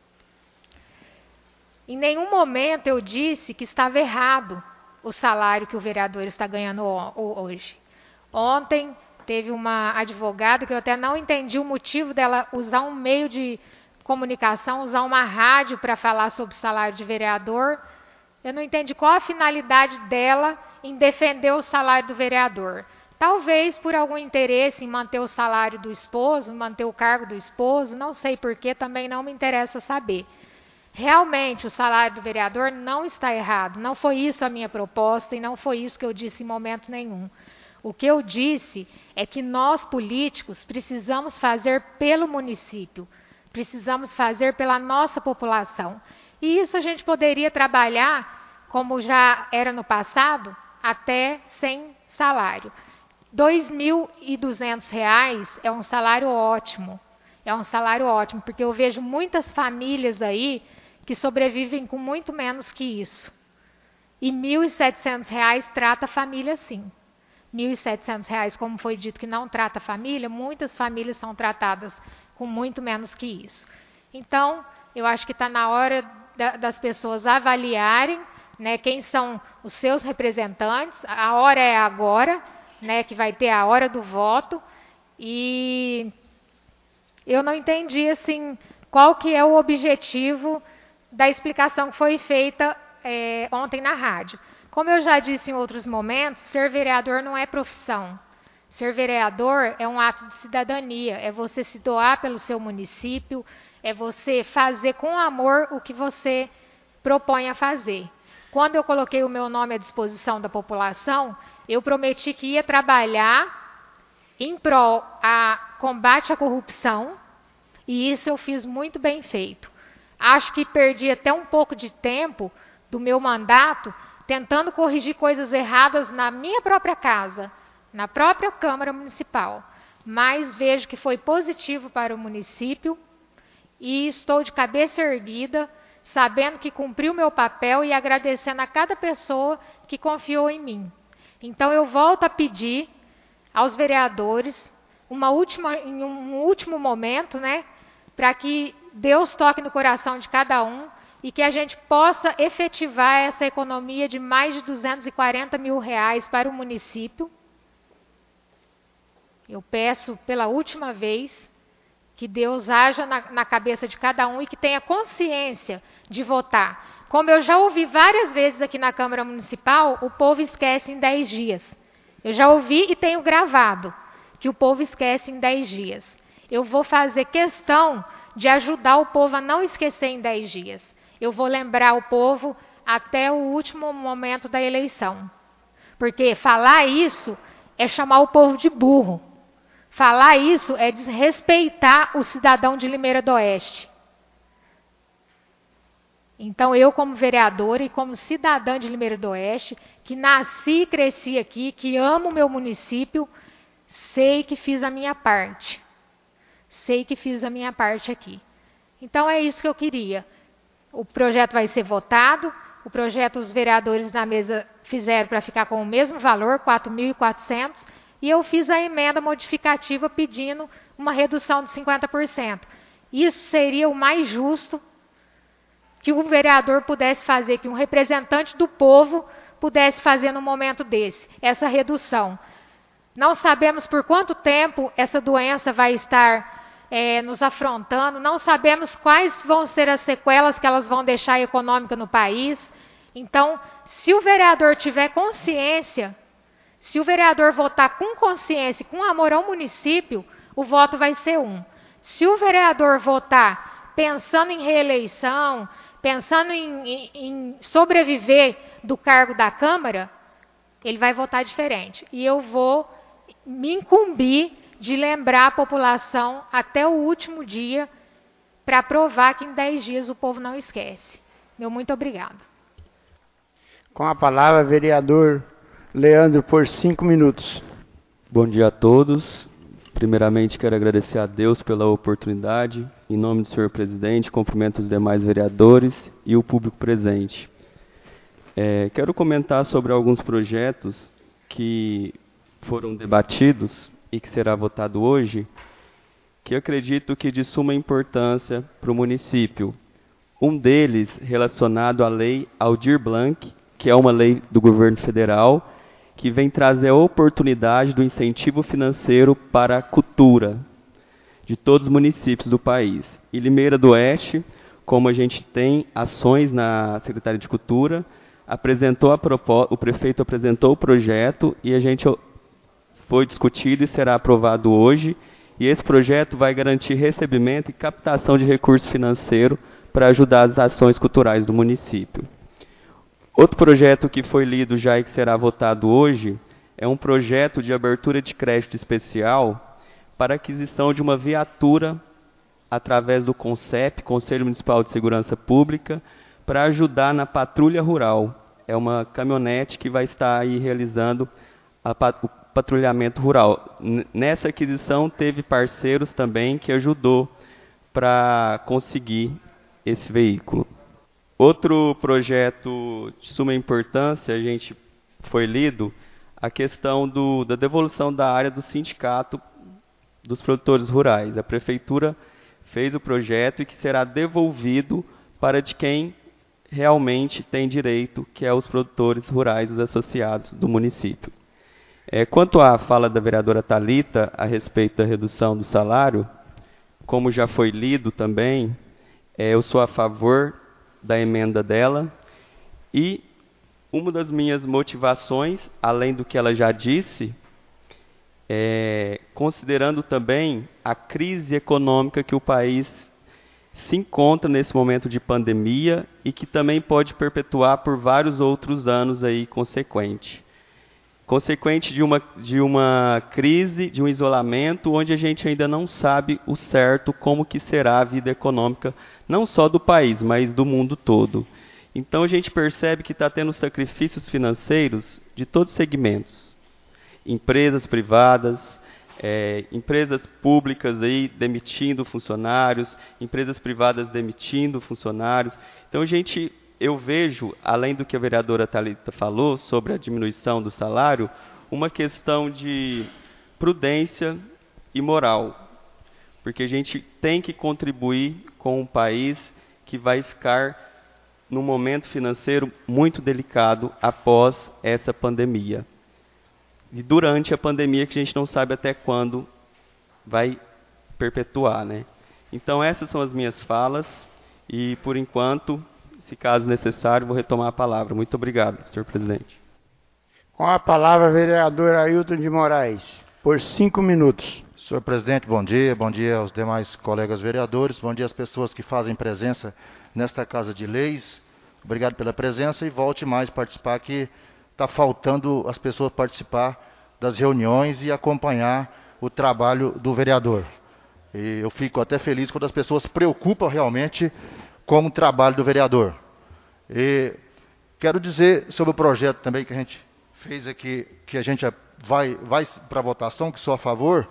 Em nenhum momento eu disse que estava errado o salário que o vereador está ganhando hoje. Ontem teve uma advogada que eu até não entendi o motivo dela usar um meio de comunicação, usar uma rádio para falar sobre o salário de vereador. Eu não entendi qual a finalidade dela em defender o salário do vereador. Talvez por algum interesse em manter o salário do esposo, manter o cargo do esposo, não sei porquê, também não me interessa saber. Realmente, o salário do vereador não está errado. Não foi isso a minha proposta e não foi isso que eu disse em momento nenhum. O que eu disse é que nós, políticos, precisamos fazer pelo município, precisamos fazer pela nossa população. E isso a gente poderia trabalhar, como já era no passado, até sem salário. R$ 2.200 é um salário ótimo. É um salário ótimo, porque eu vejo muitas famílias aí que sobrevivem com muito menos que isso. E R$ 1.700 trata a família sim. R$ 1.700, como foi dito que não trata a família, muitas famílias são tratadas com muito menos que isso. Então, eu acho que está na hora das pessoas avaliarem, né, quem são os seus representantes. A hora é agora, né, que vai ter a hora do voto. E eu não entendi assim, qual que é o objetivo da explicação que foi feita ontem na rádio. Como eu já disse em outros momentos, ser vereador não é profissão. Ser vereador é um ato de cidadania, é você se doar pelo seu município, é você fazer com amor o que você propõe a fazer. Quando eu coloquei o meu nome à disposição da população, eu prometi que ia trabalhar em prol a combate à corrupção, e isso eu fiz muito bem feito. Acho que perdi até um pouco de tempo do meu mandato tentando corrigir coisas erradas na minha própria casa, na própria Câmara Municipal. Mas vejo que foi positivo para o município e estou de cabeça erguida, sabendo que cumpri o meu papel e agradecendo a cada pessoa que confiou em mim. Então eu volto a pedir aos vereadores, em um último momento, né, para que Deus toque no coração de cada um e que a gente possa efetivar essa economia de mais de R$ 240 mil para o município. Eu peço pela última vez que Deus haja na cabeça de cada um e que tenha consciência de votar. Como eu já ouvi várias vezes aqui na Câmara Municipal, o povo esquece em 10 dias. Eu já ouvi e tenho gravado que o povo esquece em 10 dias. Eu vou fazer questão de ajudar o povo a não esquecer em 10 dias. Eu vou lembrar o povo até o último momento da eleição. Porque falar isso é chamar o povo de burro. Falar isso é desrespeitar o cidadão de Limeira do Oeste. Então, eu como vereadora e como cidadã de Limeira do Oeste, que nasci e cresci aqui, que amo o meu município, sei que fiz a minha parte. Sei que fiz a minha parte aqui. Então, é isso que eu queria. O projeto vai ser votado. O projeto os vereadores na mesa fizeram para ficar com o mesmo valor, R$ 4.400. E eu fiz a emenda modificativa pedindo uma redução de 50%. Isso seria o mais justo que um vereador pudesse fazer, que um representante do povo pudesse fazer num momento desse, essa redução. Não sabemos por quanto tempo essa doença vai estar nos afrontando, não sabemos quais vão ser as sequelas que elas vão deixar econômica no país. Então, se o vereador tiver consciência, se o vereador votar com consciência e com amor ao município, o voto vai ser um. Se o vereador votar pensando em reeleição, pensando em sobreviver do cargo da Câmara, ele vai votar diferente. E eu vou me incumbir de lembrar a população até o último dia para provar que em 10 dias o povo não esquece. Meu muito obrigado. Com a palavra, vereador Leandro, por 5 minutos. Bom dia a todos. Primeiramente, quero agradecer a Deus pela oportunidade. Em nome do senhor presidente, cumprimento os demais vereadores e o público presente. Quero comentar sobre alguns projetos que foram debatidos e que será votado hoje, que eu acredito que de suma importância para o município. Um deles relacionado à lei Aldir Blanc, que é uma lei do governo federal, que vem trazer a oportunidade do incentivo financeiro para a cultura de todos os municípios do país. E Limeira do Oeste, como a gente tem ações na Secretaria de Cultura, o prefeito apresentou o projeto e a gente foi discutido e será aprovado hoje. E esse projeto vai garantir recebimento e captação de recurso financeiro para ajudar as ações culturais do município. Outro projeto que foi lido já e que será votado hoje é um projeto de abertura de crédito especial para aquisição de uma viatura através do CONCEP, Conselho Municipal de Segurança Pública, para ajudar na patrulha rural. É uma caminhonete que vai estar aí realizando o patrulhamento rural. Nessa aquisição teve parceiros também que ajudou para conseguir esse veículo. Outro projeto de suma importância, a gente foi lido, a questão da devolução da área do sindicato dos produtores rurais. A prefeitura fez o projeto e que será devolvido para de quem realmente tem direito, que é os produtores rurais, os associados do município. Quanto à fala da vereadora Thalita a respeito da redução do salário, como já foi lido também, eu sou a favor da emenda dela e uma das minhas motivações, além do que ela já disse, considerando também a crise econômica que o país se encontra nesse momento de pandemia e que também pode perpetuar por vários outros anos aí consequente de uma crise, de um isolamento, onde a gente ainda não sabe o certo como que será a vida econômica, não só do país, mas do mundo todo. Então a gente percebe que está tendo sacrifícios financeiros de todos os segmentos. Empresas privadas, empresas públicas aí demitindo funcionários, empresas privadas demitindo funcionários. Então eu vejo, além do que a vereadora Thalita falou sobre a diminuição do salário, uma questão de prudência e moral. Porque a gente tem que contribuir com um país que vai ficar num momento financeiro muito delicado após essa pandemia. E durante a pandemia, que a gente não sabe até quando vai perpetuar, né? Então essas são as minhas falas e, por enquanto, se caso necessário, vou retomar a palavra. Muito obrigado, senhor presidente. Com a palavra, vereador Ailton de Moraes, por 5 minutos. Senhor presidente, bom dia aos demais colegas vereadores, bom dia às pessoas que fazem presença nesta Casa de Leis. Obrigado pela presença e volte mais participar, que está faltando as pessoas participar das reuniões e acompanhar o trabalho do vereador. E eu fico até feliz quando as pessoas se preocupam realmente com o trabalho do vereador. E quero dizer sobre o projeto também que a gente fez aqui, que a gente vai para a votação, que sou a favor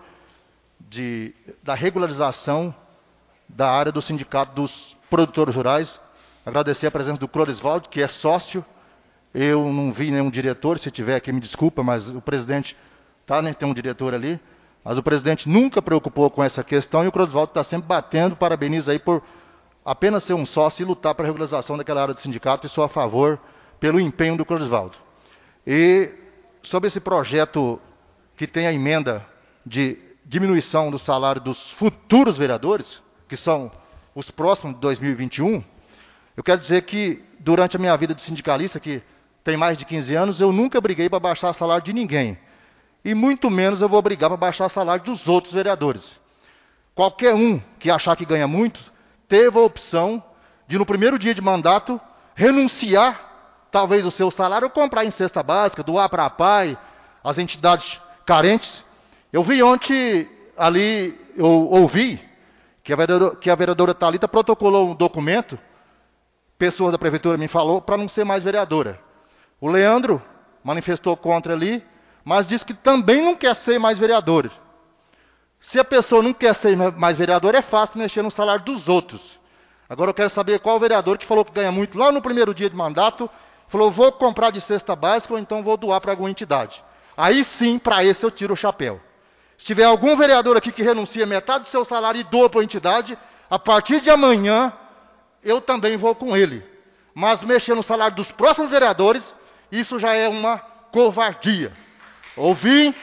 da regularização da área do Sindicato dos Produtores Rurais. Agradecer a presença do Clorisvaldo, que é sócio. Eu não vi nenhum diretor, se tiver aqui me desculpa, mas o presidente né, tem um diretor ali. Mas o presidente nunca preocupou com essa questão e o Clorisvaldo está sempre batendo. Parabenizo aí por apenas ser um sócio e lutar para a regularização daquela área do sindicato, e sou a favor pelo empenho do Clorisvaldo. E sobre esse projeto que tem a emenda de diminuição do salário dos futuros vereadores, que são os próximos de 2021, eu quero dizer que durante a minha vida de sindicalista, que tem mais de 15 anos, eu nunca briguei para baixar o salário de ninguém. E muito menos eu vou brigar para baixar o salário dos outros vereadores. Qualquer um que achar que ganha muito, teve a opção de, no primeiro dia de mandato, renunciar, talvez, o seu salário, ou comprar em cesta básica, doar para a PAI, as entidades carentes. Eu vi ontem, ali, eu ouvi que a vereadora Thalita protocolou um documento, pessoas da prefeitura me falou, para não ser mais vereadora. O Leandro manifestou contra ali, mas disse que também não quer ser mais vereador. Se a pessoa não quer ser mais vereador, é fácil mexer no salário dos outros. Agora eu quero saber qual vereador que falou que ganha muito lá no primeiro dia de mandato, falou, vou comprar de cesta básica ou então vou doar para alguma entidade. Aí sim, para esse eu tiro o chapéu. Se tiver algum vereador aqui que renuncia metade do seu salário e doa para a entidade, a partir de amanhã eu também vou com ele. Mas mexer no salário dos próximos vereadores, isso já é uma covardia. Ouvi?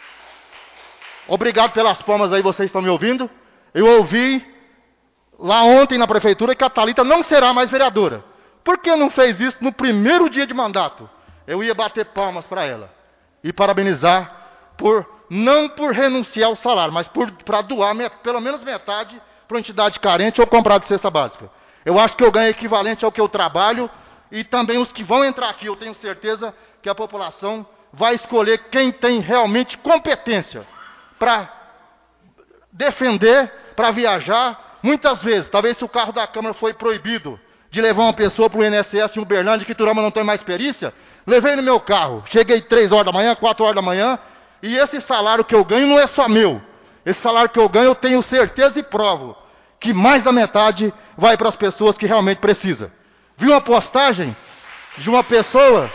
Obrigado pelas palmas aí, vocês estão me ouvindo? Eu ouvi lá ontem na prefeitura que a Thalita não será mais vereadora. Por que não fez isso no primeiro dia de mandato? Eu ia bater palmas para ela e parabenizar não por renunciar ao salário, mas para doar pelo menos metade para uma entidade carente ou comprar de cesta básica. Eu acho que eu ganho equivalente ao que eu trabalho, e também os que vão entrar aqui, eu tenho certeza que a população vai escolher quem tem realmente competência para defender, para viajar. Muitas vezes, talvez se o carro da Câmara foi proibido de levar uma pessoa para o INSS em Uberlândia, que Iturama não tem mais perícia, levei no meu carro, cheguei 3 horas da manhã, 4 horas da manhã, e esse salário que eu ganho não é só meu. Esse salário que eu ganho, eu tenho certeza e provo que mais da metade vai para as pessoas que realmente precisam. Vi uma postagem de uma pessoa,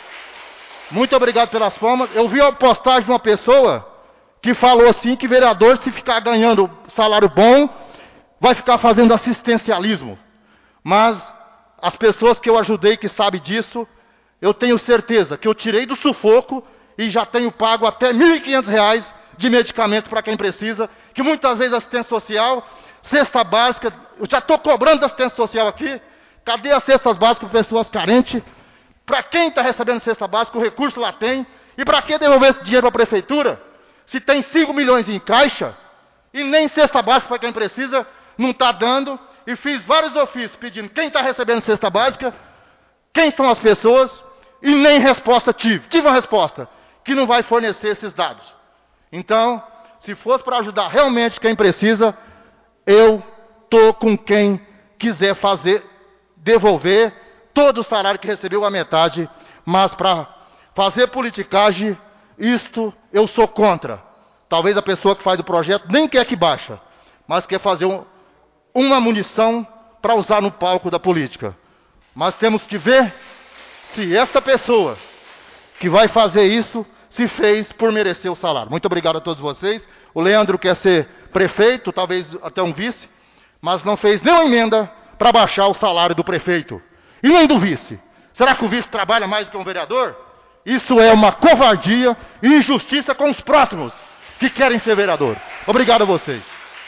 muito obrigado pelas palmas, eu vi uma postagem de uma pessoa que falou assim que vereador, se ficar ganhando salário bom, vai ficar fazendo assistencialismo. Mas as pessoas que eu ajudei, que sabem disso, eu tenho certeza que eu tirei do sufoco e já tenho pago até R$ 1.500 de medicamento para quem precisa, que muitas vezes assistência social, cesta básica, eu já estou cobrando da assistência social aqui. Cadê as cestas básicas para pessoas carentes? Para quem está recebendo cesta básica, o recurso lá tem. E para que devolver esse dinheiro para a prefeitura? Se tem 5 milhões em caixa, e nem cesta básica para quem precisa, não está dando. E fiz vários ofícios pedindo quem está recebendo cesta básica, quem são as pessoas, e nem resposta tive. Tive uma resposta, que não vai fornecer esses dados. Então, se fosse para ajudar realmente quem precisa, eu estou com quem quiser fazer, devolver todo o salário que recebeu a metade, mas para fazer politicagem, isto eu sou contra. Talvez a pessoa que faz o projeto nem quer que baixa, mas quer fazer uma munição para usar no palco da política. Mas temos que ver se essa pessoa que vai fazer isso se fez por merecer o salário. Muito obrigado a todos vocês. O Leandro quer ser prefeito, talvez até um vice, mas não fez nenhuma emenda para baixar o salário do prefeito. E nem do vice. Será que o vice trabalha mais do que um vereador? Isso é uma covardia e injustiça com os próximos que querem ser vereador. Obrigado a vocês.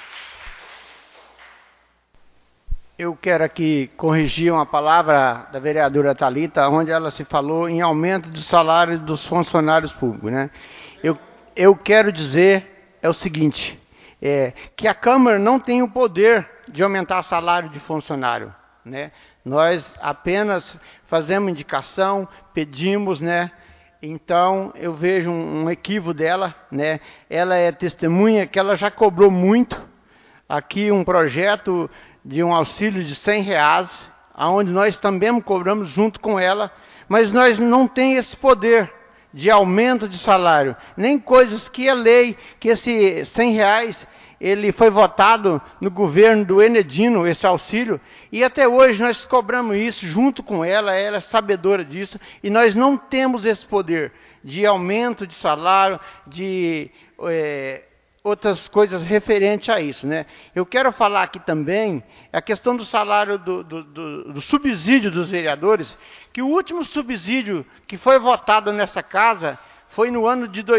Eu quero aqui corrigir uma palavra da vereadora Thalita, onde ela se falou em aumento do salário dos funcionários públicos, né? Eu quero dizer o seguinte, que a Câmara não tem o poder de aumentar o salário de funcionário, né? Nós apenas fazemos indicação, pedimos, né? Então, eu vejo um equívoco dela, né? Ela é testemunha que ela já cobrou muito. Aqui um projeto de um auxílio de R$100, onde nós também cobramos junto com ela, mas nós não temos esse poder de aumento de salário, nem coisas que a lei, que esse R$100, ele foi votado no governo do Enedino, esse auxílio, e até hoje nós cobramos isso junto com ela é sabedora disso, e nós não temos esse poder de aumento de salário, de outras coisas referentes a isso, né? Eu quero falar aqui também a questão do salário do subsídio dos vereadores, que o último subsídio que foi votado nessa casa foi no ano de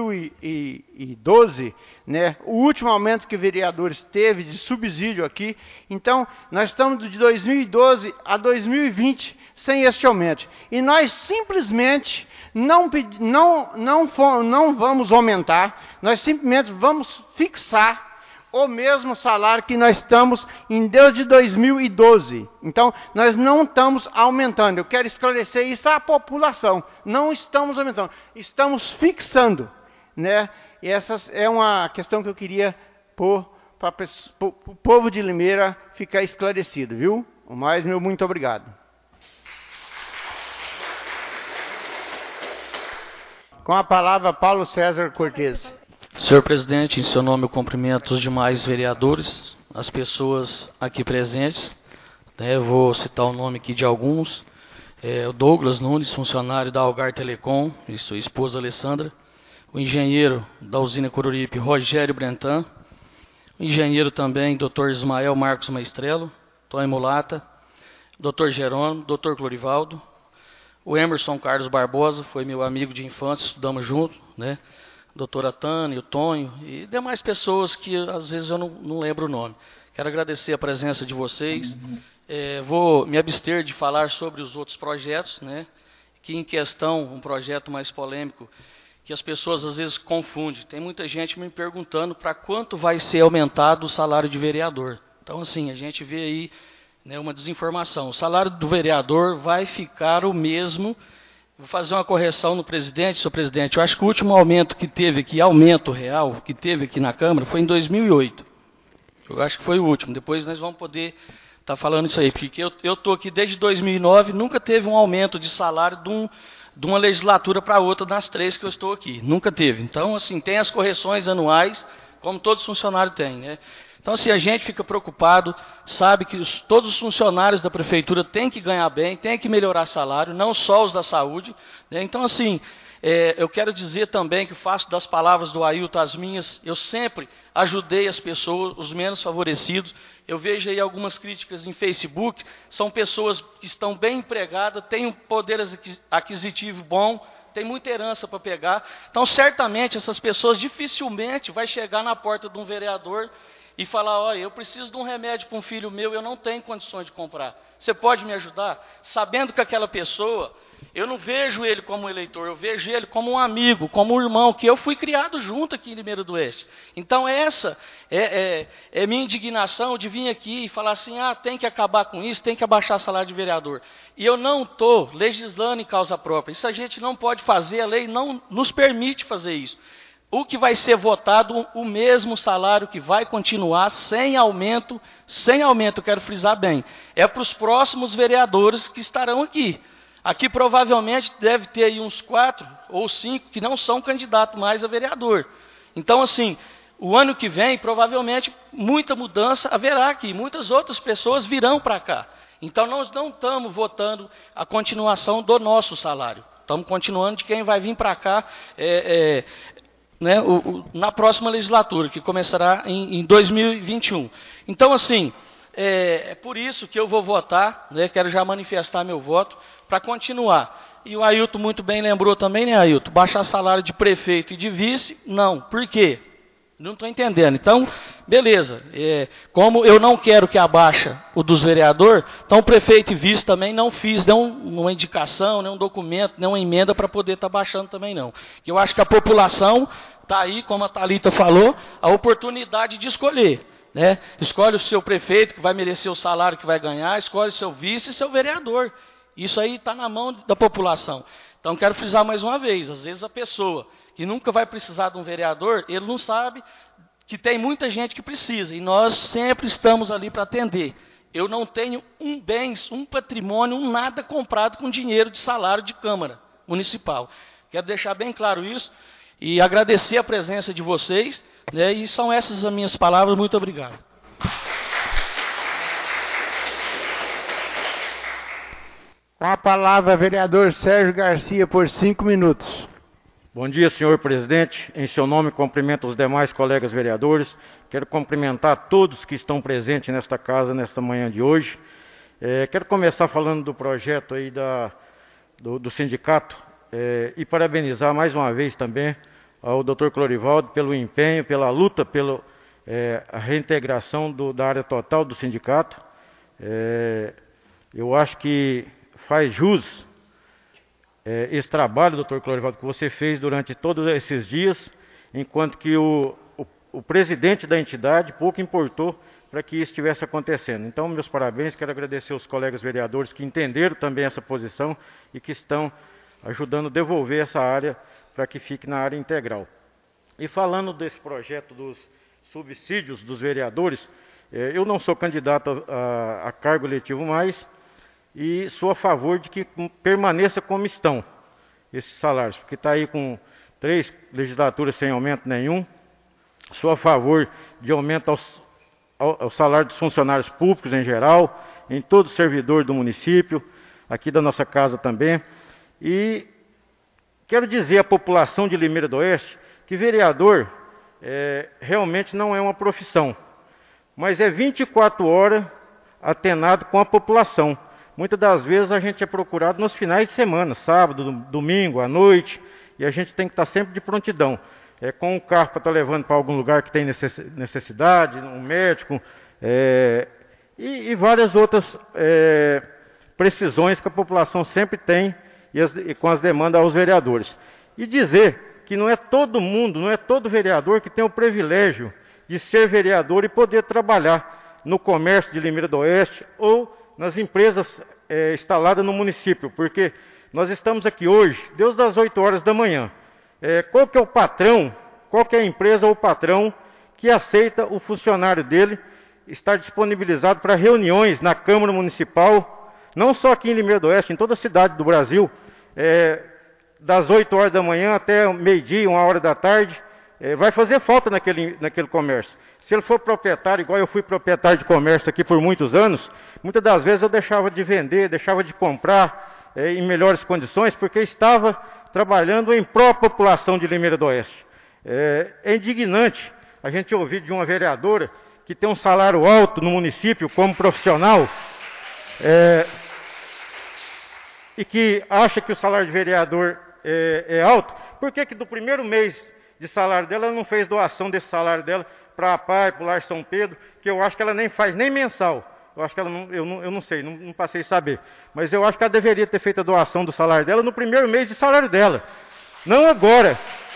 2012, né? O último aumento que vereadores teve de subsídio aqui. Então, nós estamos de 2012 a 2020 sem este aumento. E nós simplesmente não vamos aumentar, nós simplesmente vamos fixar o mesmo salário que nós estamos desde 2012. Então, nós não estamos aumentando. Eu quero esclarecer isso à população. Não estamos aumentando, estamos fixando, né? E essa é uma questão que eu queria pôr para o povo de Limeira ficar esclarecido, viu? Mais meu muito obrigado. Com a palavra, Paulo César Cortes. Senhor presidente, em seu nome eu cumprimento os demais vereadores, as pessoas aqui presentes. Eu vou citar o nome aqui de alguns. O Douglas Nunes, funcionário da Algar Telecom, e sua esposa Alessandra. O engenheiro da usina Coruripe, Rogério Brentan. O engenheiro também, Dr. Ismael Marcos Maestrello, Tony Mulata. Dr. Jerônimo, Dr. Clorivaldo. O Emerson Carlos Barbosa, foi meu amigo de infância, estudamos juntos, né? Doutora Tânia, o Tonho e demais pessoas que às vezes eu não lembro o nome. Quero agradecer a presença de vocês. Vou me abster de falar sobre os outros projetos, né? Que em questão, um projeto mais polêmico, que as pessoas às vezes confundem. Tem muita gente me perguntando para quanto vai ser aumentado o salário de vereador. Então, assim, a gente vê aí né, uma desinformação. O salário do vereador vai ficar o mesmo. Vou fazer uma correção no presidente, senhor presidente. Eu acho que o último aumento que teve aqui, aumento real, que teve aqui na Câmara, foi em 2008. Eu acho que foi o último. Depois nós vamos poder estar falando isso aí. Porque eu estou aqui desde 2009, nunca teve um aumento de salário de uma legislatura para outra nas 3 que eu estou aqui. Nunca teve. Então, assim, tem as correções anuais, como todos os funcionários têm, né? Então, assim, a gente fica preocupado, sabe que todos os funcionários da prefeitura têm que ganhar bem, têm que melhorar salário, não só os da saúde, né? Então, assim, eu quero dizer também que faço das palavras do Ailton as minhas. Eu sempre ajudei as pessoas, os menos favorecidos. Eu vejo aí algumas críticas em Facebook, são pessoas que estão bem empregadas, têm um poder aquisitivo bom, tem muita herança para pegar. Então, certamente, essas pessoas dificilmente vão chegar na porta de um vereador e falar: olha, eu preciso de um remédio para um filho meu, eu não tenho condições de comprar. Você pode me ajudar? Sabendo que aquela pessoa, eu não vejo ele como um eleitor, eu vejo ele como um amigo, como um irmão, que eu fui criado junto aqui em Limeira do Oeste. Então essa é minha indignação de vir aqui e falar assim: tem que acabar com isso, tem que abaixar o salário de vereador. E eu não estou legislando em causa própria. Isso a gente não pode fazer, a lei não nos permite fazer isso. O que vai ser votado, o mesmo salário que vai continuar, sem aumento, eu quero frisar bem, é para os próximos vereadores que estarão aqui. Aqui provavelmente deve ter aí uns 4 ou 5 que não são candidatos mais a vereador. Então, assim, o ano que vem, provavelmente, muita mudança haverá aqui, muitas outras pessoas virão para cá. Então, nós não estamos votando a continuação do nosso salário. Estamos continuando de quem vai vir para cá né, na próxima legislatura, que começará em 2021. Então, assim, é por isso que eu vou votar, né, quero já manifestar meu voto, para continuar. E o Ailton muito bem lembrou também, né, Ailton? Baixar salário de prefeito e de vice, não. Por quê? Não estou entendendo. Então, beleza. Como eu não quero que abaixe o dos vereadores, então o prefeito e vice também não fiz uma indicação, nem um documento, nem uma emenda para poder estar baixando também não. Eu acho que a população está aí, como a Thalita falou, a oportunidade de escolher. Né? Escolhe o seu prefeito, que vai merecer o salário que vai ganhar, escolhe o seu vice e seu vereador. Isso aí está na mão da população. Então, quero frisar mais uma vez, às vezes a pessoa que nunca vai precisar de um vereador, ele não sabe que tem muita gente que precisa, e nós sempre estamos ali para atender. Eu não tenho um patrimônio, nada comprado com dinheiro de salário de Câmara Municipal. Quero deixar bem claro isso, e agradecer a presença de vocês, né, e são essas as minhas palavras. Muito obrigado. Com a palavra, vereador Sérgio Garcia, por 5 minutos. Bom dia, senhor presidente. Em seu nome, cumprimento os demais colegas vereadores. Quero cumprimentar todos que estão presentes nesta casa, nesta manhã de hoje. Quero começar falando do projeto aí do sindicato e parabenizar mais uma vez também ao Dr. Clorivaldo pelo empenho, pela luta, pela reintegração da área total do sindicato. Eu acho que faz jus esse trabalho, doutor Clorivaldo, que você fez durante todos esses dias, enquanto que o presidente da entidade pouco importou para que isso estivesse acontecendo. Então, meus parabéns, quero agradecer aos colegas vereadores que entenderam também essa posição e que estão ajudando a devolver essa área para que fique na área integral. E falando desse projeto dos subsídios dos vereadores, eu não sou candidato a cargo eletivo mais, e sou a favor de que permaneça como estão esses salários, porque está aí com 3 legislaturas sem aumento nenhum. Sou a favor de aumento ao salário dos funcionários públicos em geral, em todo servidor do município, aqui da nossa casa também. E quero dizer à população de Limeira do Oeste que vereador realmente não é uma profissão, mas é 24 horas atenado com a população. Muitas das vezes a gente é procurado nos finais de semana, sábado, domingo, à noite, e a gente tem que estar sempre de prontidão. Com o carro para estar levando para algum lugar que tem necessidade, um médico, e várias outras precisões que a população sempre tem e com as demandas aos vereadores. E dizer que não é todo mundo, não é todo vereador que tem o privilégio de ser vereador e poder trabalhar. no comércio de Limeira do Oeste ou nas empresas instaladas no município, porque nós estamos aqui hoje, desde as 8 horas da manhã. Qual que é o patrão, qual que é a empresa ou o patrão que aceita o funcionário dele estar disponibilizado para reuniões na Câmara Municipal, não só aqui em Limeira do Oeste, em toda a cidade do Brasil, das 8 horas da manhã até meio-dia, 1 hora da tarde, vai fazer falta naquele comércio. Se ele for proprietário, igual eu fui proprietário de comércio aqui por muitos anos, muitas das vezes eu deixava de vender, deixava de comprar em melhores condições, porque estava trabalhando em pró população de Limeira do Oeste. É indignante a gente ouvir de uma vereadora que tem um salário alto no município como profissional, e que acha que o salário de vereador é alto, por que do primeiro mês de salário dela, ela não fez doação desse salário dela para a PAI, para o Lar São Pedro, que eu acho que ela nem faz, nem mensal. Eu acho que ela não, eu não sei, não passei a saber. Mas eu acho que ela deveria ter feito a doação do salário dela no primeiro mês de salário dela. Não agora.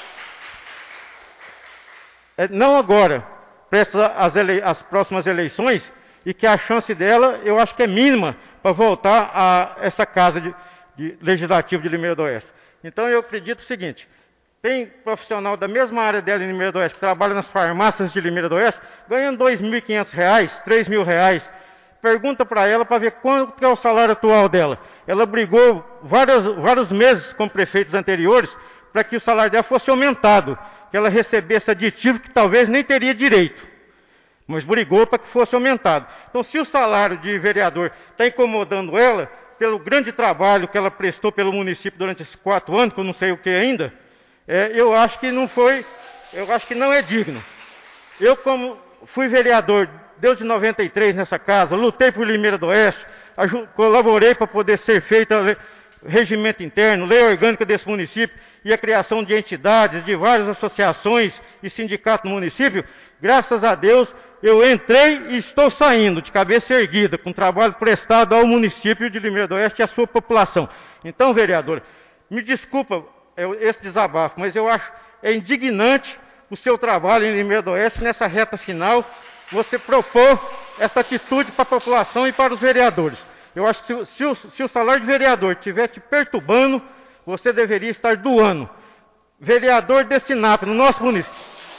Não agora, para as próximas eleições, e que a chance dela, eu acho que é mínima, para voltar a essa casa de legislativo de Limeira do Oeste. Então eu acredito o seguinte: tem profissional da mesma área dela em Limeira do Oeste, que trabalha nas farmácias de Limeira do Oeste, ganhando R$ 2.500, R$ 3.000. Pergunta para ela para ver quanto que é o salário atual dela. Ela brigou vários meses com prefeitos anteriores para que o salário dela fosse aumentado, que ela recebesse aditivo que talvez nem teria direito, mas brigou para que fosse aumentado. Então, se o salário de vereador está incomodando ela, pelo grande trabalho que ela prestou pelo município durante esses 4 anos, que eu não sei o que ainda, eu acho que não foi, eu acho que não é digno. Eu, como fui vereador desde 93 nessa casa, lutei por Limeira do Oeste, colaborei para poder ser feita regimento interno, lei orgânica desse município e a criação de entidades, de várias associações e sindicatos no município. Graças a Deus, eu entrei e estou saindo de cabeça erguida, com trabalho prestado ao município de Limeira do Oeste e à sua população. Então, vereador, me desculpa esse desabafo, mas eu acho indignante o seu trabalho em Limeira do Oeste, nessa reta final, você propor essa atitude para a população e para os vereadores. Eu acho que se o salário de vereador estiver te perturbando, você deveria estar doando. Vereador de Sinap, no nosso município.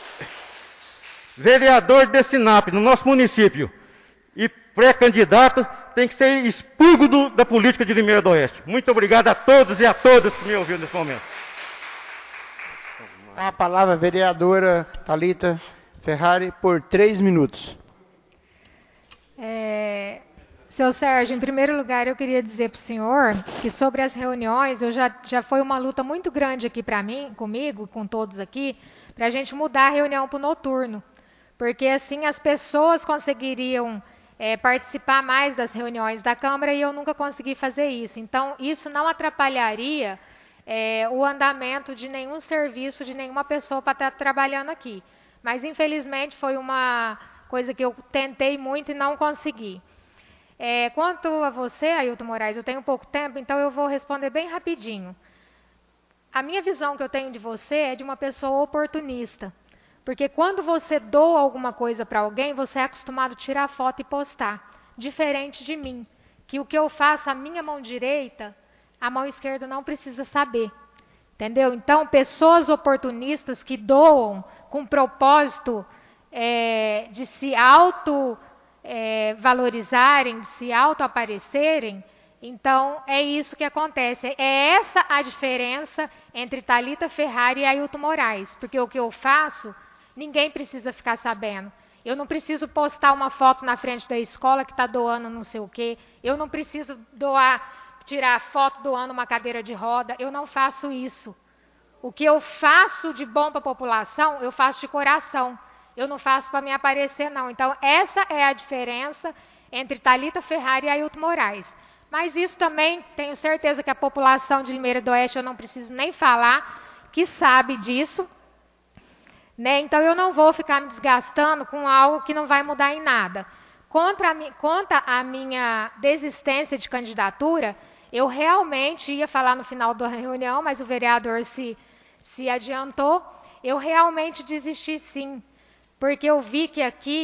Vereador de Sinap, no nosso município. E pré-candidato tem que ser expurgo da política de Limeira do Oeste. Muito obrigado a todos e a todas que me ouviram nesse momento. A palavra, vereadora Thalita Ferrari, por 3 minutos. Seu Sérgio, em primeiro lugar, eu queria dizer para o senhor que sobre as reuniões, já foi uma luta muito grande aqui para mim, comigo, com todos aqui, para a gente mudar a reunião para o noturno. Porque assim as pessoas conseguiriam participar mais das reuniões da Câmara e eu nunca consegui fazer isso. Então, isso não atrapalharia o andamento de nenhum serviço, de nenhuma pessoa para estar trabalhando aqui. Mas, infelizmente, foi uma coisa que eu tentei muito e não consegui. Quanto a você, Ailton Moraes, eu tenho pouco tempo, então eu vou responder bem rapidinho. A minha visão que eu tenho de você é de uma pessoa oportunista. Porque quando você doa alguma coisa para alguém, você é acostumado a tirar foto e postar. Diferente de mim, que o que eu faço, a minha mão direita, a mão esquerda não precisa saber. Entendeu? Então, pessoas oportunistas que doam com propósito de se valorizarem, de se auto-aparecerem, então é isso que acontece. É essa a diferença entre Thalita Ferrari e Ailton Moraes, porque o que eu faço, ninguém precisa ficar sabendo. Eu não preciso postar uma foto na frente da escola que está doando não sei o quê, eu não preciso tirar foto doando uma cadeira de roda, eu não faço isso. O que eu faço de bom para a população, eu faço de coração. Eu não faço para me aparecer, não. Então, essa é a diferença entre Thalita Ferrari e Ailton Moraes. Mas isso também, tenho certeza que a população de Limeira do Oeste, eu não preciso nem falar, que sabe disso. Né? Então, eu não vou ficar me desgastando com algo que não vai mudar em nada. Quanto à minha desistência de candidatura, eu realmente ia falar no final da reunião, mas o vereador se adiantou. Eu realmente desisti, sim. Porque eu vi que aqui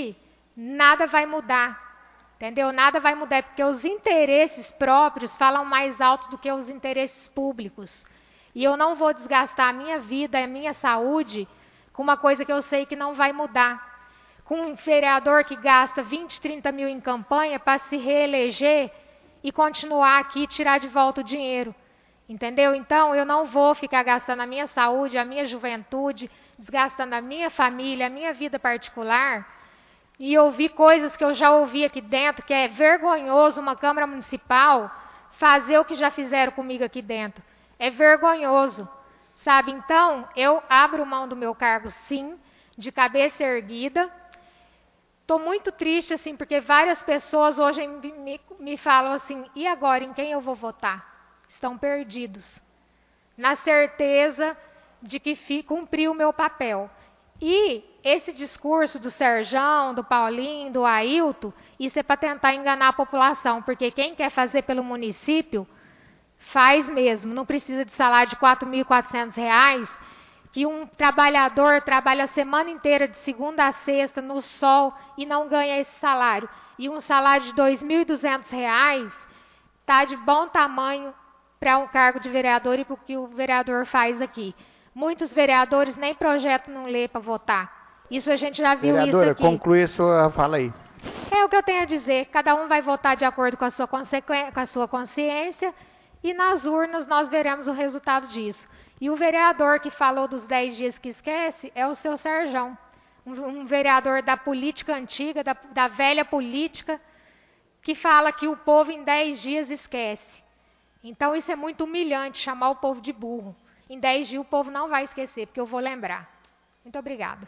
nada vai mudar. Entendeu? Nada vai mudar, porque os interesses próprios falam mais alto do que os interesses públicos. E eu não vou desgastar a minha vida, a minha saúde, com uma coisa que eu sei que não vai mudar. Com um vereador que gasta 20, 30 mil em campanha para se reeleger e continuar aqui e tirar de volta o dinheiro. Entendeu? Então, eu não vou ficar gastando a minha saúde, a minha juventude, desgastando a minha família, a minha vida particular, e ouvir coisas que eu já ouvi aqui dentro, que é vergonhoso uma Câmara Municipal fazer o que já fizeram comigo aqui dentro. É vergonhoso, sabe? Então, eu abro mão do meu cargo, sim, de cabeça erguida. Estou muito triste, assim, porque várias pessoas hoje me falam assim, e agora, em quem eu vou votar? Estão perdidos, na certeza de que cumpri o meu papel. E esse discurso do Serjão, do Paulinho, do Ailton, isso é para tentar enganar a população, porque quem quer fazer pelo município, faz mesmo. Não precisa de salário de R$ 4.400, que um trabalhador trabalha a semana inteira, de segunda a sexta, no sol, e não ganha esse salário. E um salário de R$ 2.200 está de bom tamanho para um cargo de vereador e para o que o vereador faz aqui. Muitos vereadores nem projeto não lê para votar. Isso a gente já viu. Vereadora, isso aqui. conclui a sua fala aí. É o que eu tenho a dizer. Cada um vai votar de acordo com a sua consciência e nas urnas nós veremos o resultado disso. E o vereador que falou dos 10 dias que esquece é o seu Serjão. Um vereador da política antiga, da velha política, que fala que o povo em 10 dias esquece. Então isso é muito humilhante, chamar o povo de burro. Em 10 dias o povo não vai esquecer, porque eu vou lembrar. Muito obrigada.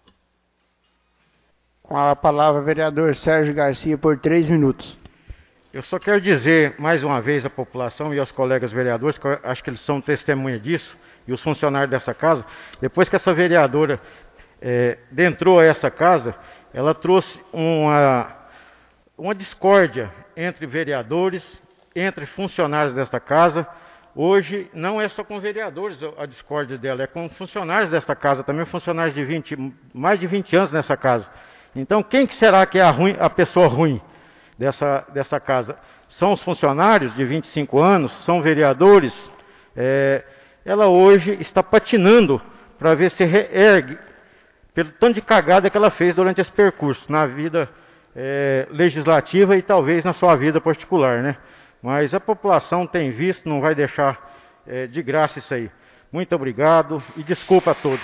Com a palavra, vereador Sérgio Garcia, por 3 minutos. Eu só quero dizer mais uma vez à população e aos colegas vereadores, que eu acho que eles são testemunha disso, e os funcionários dessa casa, depois que essa vereadora adentrou a essa casa, ela trouxe uma discórdia entre vereadores, entre funcionários desta casa. Hoje não é só com vereadores a discórdia dela, é com funcionários desta casa, também funcionários de mais de 20 anos nessa casa. Então, quem que será que é a pessoa ruim dessa casa? São os funcionários de 25 anos, são vereadores. Ela hoje está patinando para ver se reergue pelo tanto de cagada que ela fez durante esse percurso, na vida legislativa e talvez na sua vida particular, né? Mas a população tem visto, não vai deixar de graça isso aí. Muito obrigado e desculpa a todos.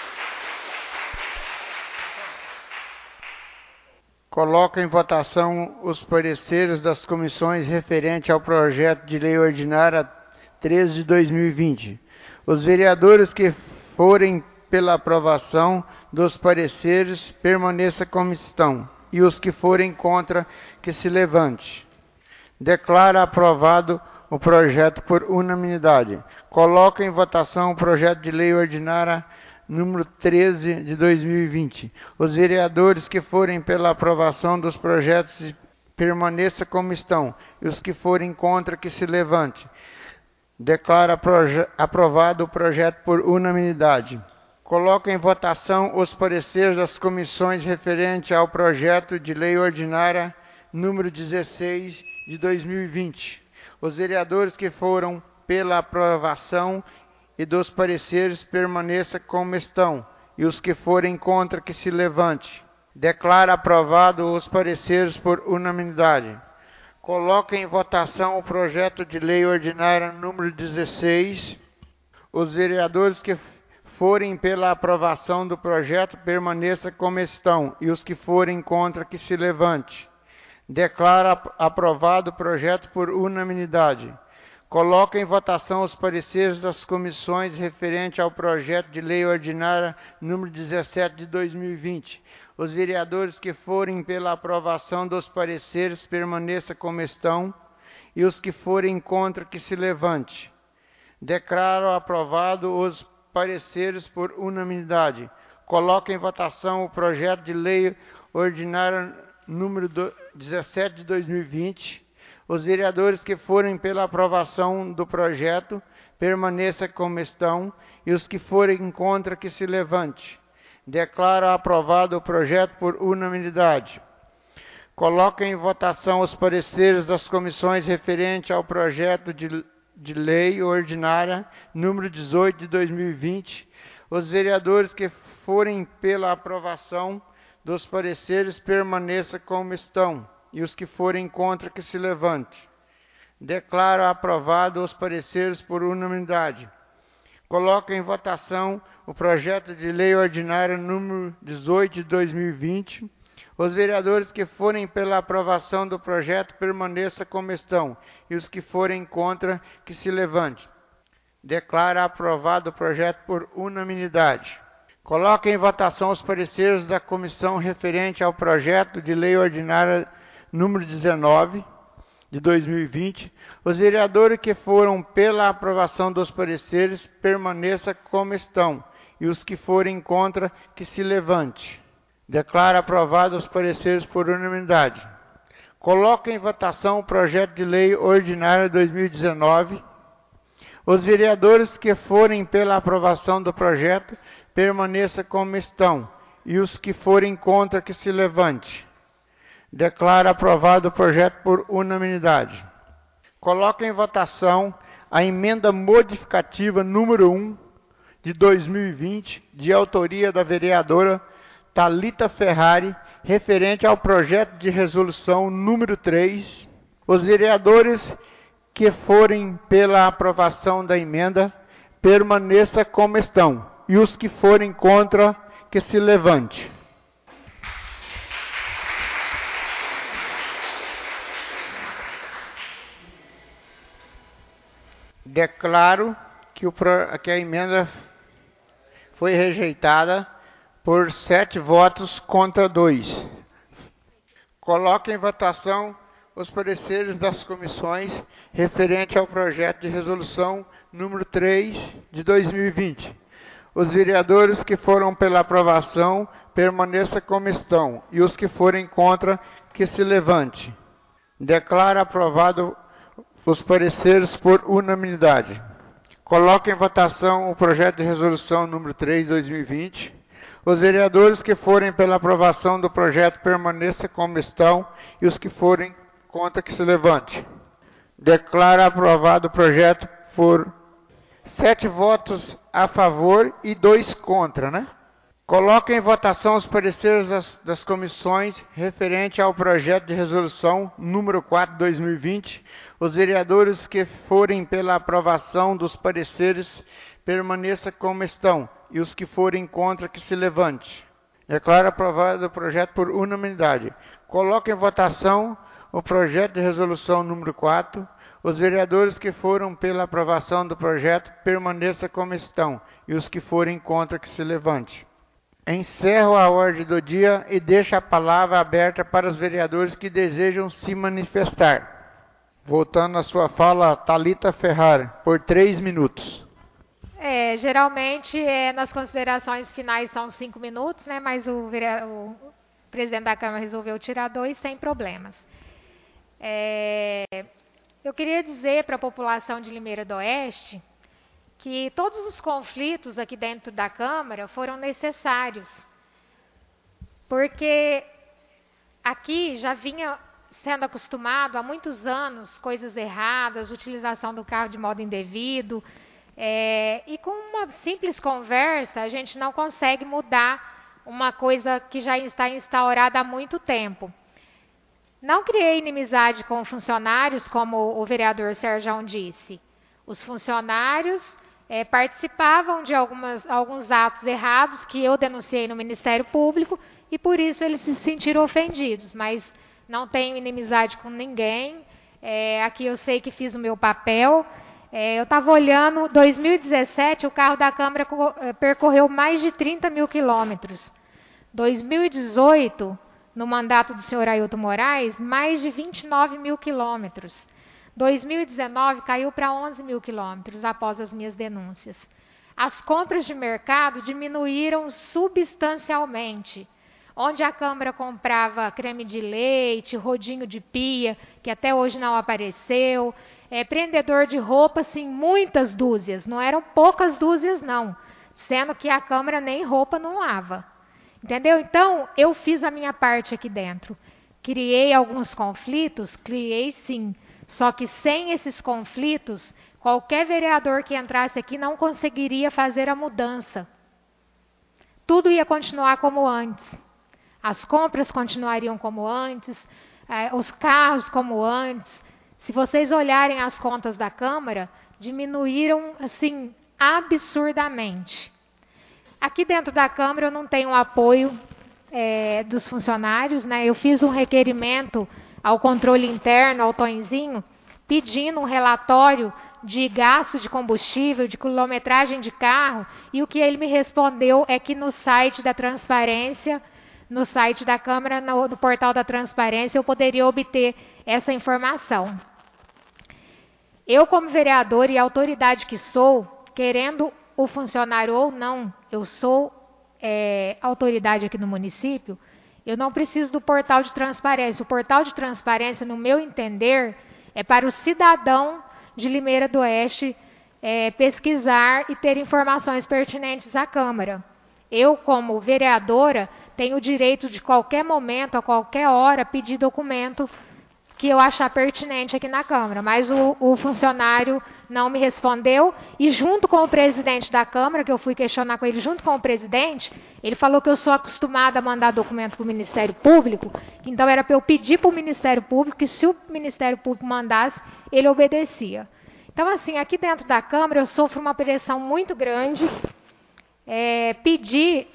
Coloco em votação os pareceres das comissões referente ao projeto de lei ordinária 13 de 2020. Os vereadores que forem pela aprovação dos pareceres permaneçam como estão, e os que forem contra, que se levante. Declara aprovado o projeto por unanimidade. Coloca em votação o projeto de lei ordinária número 13 de 2020. Os vereadores que forem pela aprovação dos projetos permaneçam como estão, e os que forem contra, que se levante. Declara aprovado o projeto por unanimidade. Coloca em votação os pareceres das comissões referente ao projeto de lei ordinária número 16 de 2020. Os vereadores que foram pela aprovação e dos pareceres permaneçam como estão, e os que forem contra, que se levante. Declara aprovado os pareceres por unanimidade. Coloca em votação o projeto de lei ordinária número 16. Os vereadores que forem pela aprovação do projeto permaneçam como estão, e os que forem contra, que se levante. Declara aprovado o projeto por unanimidade. Coloca em votação os pareceres das comissões referente ao projeto de lei ordinária número 17 de 2020. Os vereadores que forem pela aprovação dos pareceres permaneçam como estão, e os que forem contra, que se levante. Declaro aprovado os pareceres por unanimidade. Coloca em votação o projeto de lei ordinária número 17 de 2020. Os vereadores que forem pela aprovação do projeto permaneçam como estão, e os que forem contra, que se levante. Declaro aprovado o projeto por unanimidade. Coloco em votação os pareceres das comissões referentes ao projeto de lei ordinária número 18 de 2020. Os vereadores que forem pela aprovação dos pareceres permaneçam como estão, e os que forem contra que se levante. Declaro aprovado os pareceres por unanimidade. Coloco em votação o projeto de lei ordinária número 18 de 2020. Os vereadores que forem pela aprovação do projeto permaneçam como estão, e os que forem contra que se levante. Declaro aprovado o projeto por unanimidade. Coloco em votação os pareceres da comissão referente ao projeto de lei ordinária número 19 de 2020. Os vereadores que foram pela aprovação dos pareceres permaneçam como estão, e os que forem contra que se levante. Declaro aprovado os pareceres por unanimidade. Coloco em votação o projeto de lei ordinária 2019. Os vereadores que forem pela aprovação do projeto permaneçam como estão, e os que forem contra que se levante. Declaro aprovado o projeto por unanimidade. Coloco em votação a emenda modificativa número 1 de 2020, de autoria da vereadora Thalita Ferrari, referente ao projeto de resolução número 3. Os vereadores que forem pela aprovação da emenda permaneçam como estão, e os que forem contra que se levante. Declaro que a emenda foi rejeitada por 7 votos contra 2. Coloco em votação os pareceres das comissões referente ao projeto de resolução número 3 de 2020. Os vereadores que foram pela aprovação permaneçam como estão, e os que forem contra que se levante. Declaro aprovado os pareceres por unanimidade. Coloco em votação o projeto de resolução número 3 de 2020. Os vereadores que forem pela aprovação do projeto permaneçam como estão, e os que forem contra que se levante. Declaro aprovado o projeto por 7 votos a favor e 2 contra, né? Coloco em votação os pareceres das comissões referente ao projeto de resolução número 4 de 2020. Os vereadores que forem pela aprovação dos pareceres permaneçam como estão, e os que forem contra que se levante. Declaro aprovado o projeto por unanimidade. Coloco em votação o projeto de resolução número 4. Os vereadores que foram pela aprovação do projeto permaneçam como estão, e os que forem contra que se levante. Encerro a ordem do dia e deixo a palavra aberta para os vereadores que desejam se manifestar. Voltando à sua fala, Thalita Ferrari, por 3 minutos. Geralmente, nas considerações finais são 5 minutos, né? Mas o presidente da Câmara resolveu tirar 2 sem problemas. Eu queria dizer para a população de Limeira do Oeste que todos os conflitos aqui dentro da Câmara foram necessários, porque aqui já vinha sendo acostumado há muitos anos coisas erradas, utilização do carro de modo indevido, e com uma simples conversa a gente não consegue mudar uma coisa que já está instaurada há muito tempo. Não criei inimizade com funcionários, como o vereador Sérgio disse. Os funcionários participavam de alguns atos errados que eu denunciei no Ministério Público e por isso eles se sentiram ofendidos, mas não tenho inimizade com ninguém. Aqui eu sei que fiz o meu papel. Eu estava olhando, 2017 o carro da Câmara percorreu mais de 30 mil quilômetros. 2018, no mandato do senhor Ailton Moraes, mais de 29 mil quilômetros. 2019 caiu para 11 mil quilômetros após as minhas denúncias. As compras de mercado diminuíram substancialmente. Onde a Câmara comprava creme de leite, rodinho de pia, que até hoje não apareceu, prendedor de roupa, sim, muitas dúzias, não eram poucas dúzias não, sendo que a Câmara nem roupa não lava. Entendeu? Então, eu fiz a minha parte aqui dentro. Criei alguns conflitos? Criei sim. Só que sem esses conflitos, qualquer vereador que entrasse aqui não conseguiria fazer a mudança. Tudo ia continuar como antes. As compras continuariam como antes, os carros como antes. Se vocês olharem as contas da Câmara, diminuíram assim absurdamente. Aqui dentro da Câmara eu não tenho apoio dos funcionários, né? Eu fiz um requerimento ao controle interno, ao Tonzinho, pedindo um relatório de gasto de combustível, de quilometragem de carro, e o que ele me respondeu é que no site da transparência, no site da Câmara, no portal da transparência, eu poderia obter essa informação. Eu, como vereadora e autoridade que sou, querendo o funcionário ou não, eu sou autoridade aqui no município, eu não preciso do portal de transparência. O portal de transparência, no meu entender, é para o cidadão de Limeira do Oeste pesquisar e ter informações pertinentes à Câmara. Eu, como vereadora, tenho o direito de qualquer momento, a qualquer hora, pedir documento que eu achar pertinente aqui na Câmara, mas o funcionário não me respondeu, e junto com o presidente da Câmara, que eu fui questionar com ele, junto com o presidente, ele falou que eu sou acostumada a mandar documento para o Ministério Público, então era para eu pedir para o Ministério Público, que se o Ministério Público mandasse, ele obedecia. Então, assim, aqui dentro da Câmara eu sofro uma pressão muito grande, pedir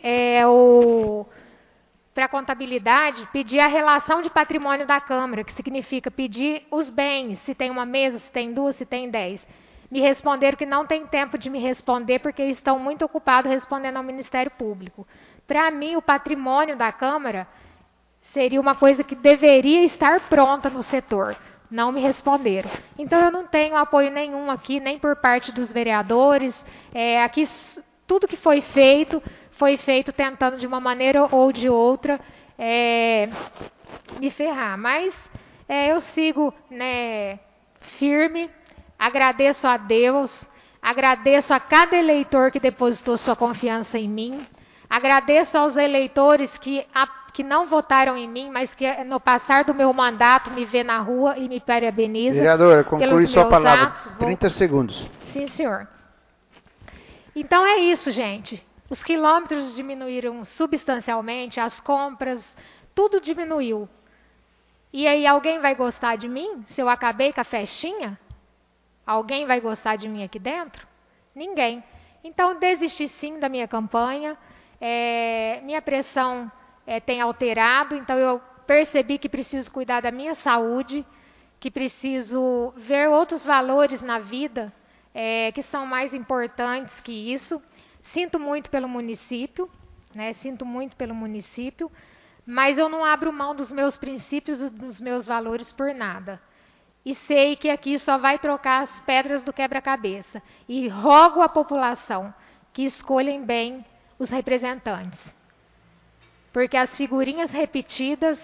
para a contabilidade, pedir a relação de patrimônio da Câmara, que significa pedir os bens, se tem uma mesa, se tem duas, se tem 10. Me responderam que não tem tempo de me responder, porque estão muito ocupados respondendo ao Ministério Público. Para mim, o patrimônio da Câmara seria uma coisa que deveria estar pronta no setor. Não me responderam. Então, eu não tenho apoio nenhum aqui, nem por parte dos vereadores. Aqui, tudo que foi feito tentando de uma maneira ou de outra me ferrar. Mas eu sigo, né, firme, agradeço a Deus, agradeço a cada eleitor que depositou sua confiança em mim, agradeço aos eleitores que não votaram em mim, mas que no passar do meu mandato me vê na rua e me parabeniza. Vereadora, conclui sua palavra. Atos. 30 segundos. Sim, senhor. Então é isso, gente. Os quilômetros diminuíram substancialmente, as compras, tudo diminuiu. E aí, alguém vai gostar de mim se eu acabei com a festinha? Alguém vai gostar de mim aqui dentro? Ninguém. Então, desisti sim da minha campanha. Minha pressão tem alterado, então eu percebi que preciso cuidar da minha saúde, que preciso ver outros valores na vida que são mais importantes que isso. Sinto muito pelo município, né? Sinto muito pelo município, mas eu não abro mão dos meus princípios e dos meus valores por nada. E sei que aqui só vai trocar as pedras do quebra-cabeça. E rogo à população que escolhem bem os representantes. Porque as figurinhas repetidas,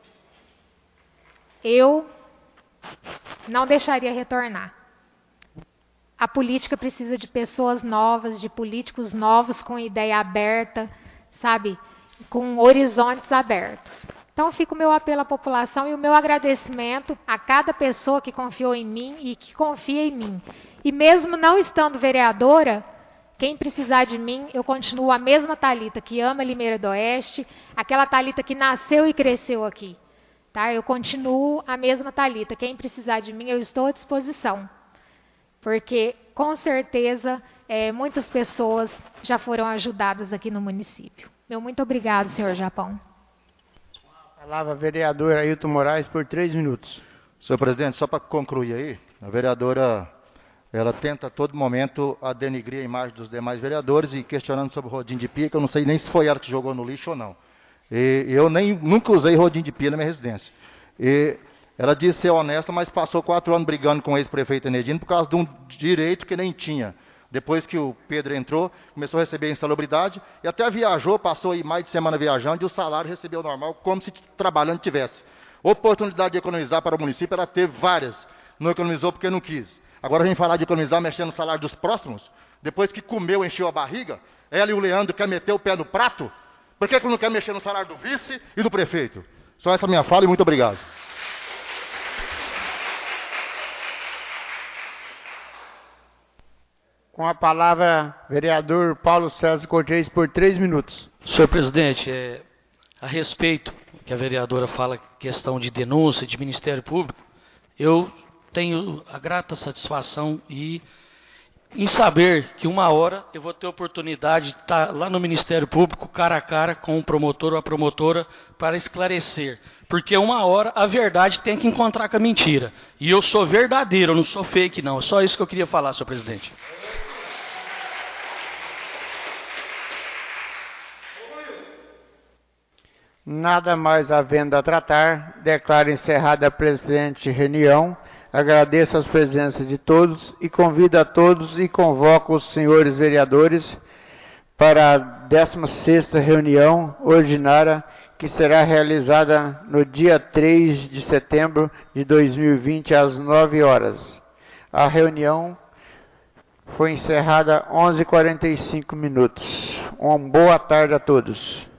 eu não deixaria retornar. A política precisa de pessoas novas, de políticos novos, com ideia aberta, sabe? Com horizontes abertos. Então, fica o meu apelo à população e o meu agradecimento a cada pessoa que confiou em mim e que confia em mim. E mesmo não estando vereadora, quem precisar de mim, eu continuo a mesma Thalita, que ama Limeira do Oeste, aquela Thalita que nasceu e cresceu aqui. Tá? Eu continuo a mesma Thalita. Quem precisar de mim, eu estou à disposição. Porque, com certeza, muitas pessoas já foram ajudadas aqui no município. Meu muito obrigado, senhor Japão. Palavra vereador Ailton Moraes por 3 minutos. Senhor presidente, só para concluir aí, a vereadora, ela tenta a todo momento a denigrir a imagem dos demais vereadores e questionando sobre o rodinho de pia, que eu não sei nem se foi ela que jogou no lixo ou não. Eu nunca usei rodinho de pia na minha residência. Ela disse ser honesta, mas passou 4 anos brigando com o ex-prefeito Enedino por causa de um direito que nem tinha. Depois que o Pedro entrou, começou a receber insalubridade e até viajou, passou aí mais de semana viajando e o salário recebeu normal, como se trabalhando tivesse. Oportunidade de economizar para o município, ela teve várias. Não economizou porque não quis. Agora a gente falar de economizar mexendo no salário dos próximos, depois que comeu, encheu a barriga, ela e o Leandro quer meter o pé no prato, Por que não quer mexer no salário do vice e do prefeito? Só essa minha fala e muito obrigado. Com a palavra, vereador Paulo César Cortez, por 3 minutos. Senhor presidente, a respeito que a vereadora fala questão de denúncia de Ministério Público, eu tenho a grata satisfação em saber que uma hora eu vou ter oportunidade de estar lá no Ministério Público, cara a cara, com o promotor ou a promotora, para esclarecer. Porque uma hora a verdade tem que encontrar com a mentira. E eu sou verdadeiro, eu não sou fake não. É só isso que eu queria falar, senhor presidente. Nada mais havendo a tratar, declaro encerrada a presente reunião. Agradeço as presenças de todos e convido a todos e convoco os senhores vereadores para a 16ª reunião ordinária, que será realizada no dia 3 de setembro de 2020, às 9 horas. A reunião foi encerrada às 11h45. Uma boa tarde a todos.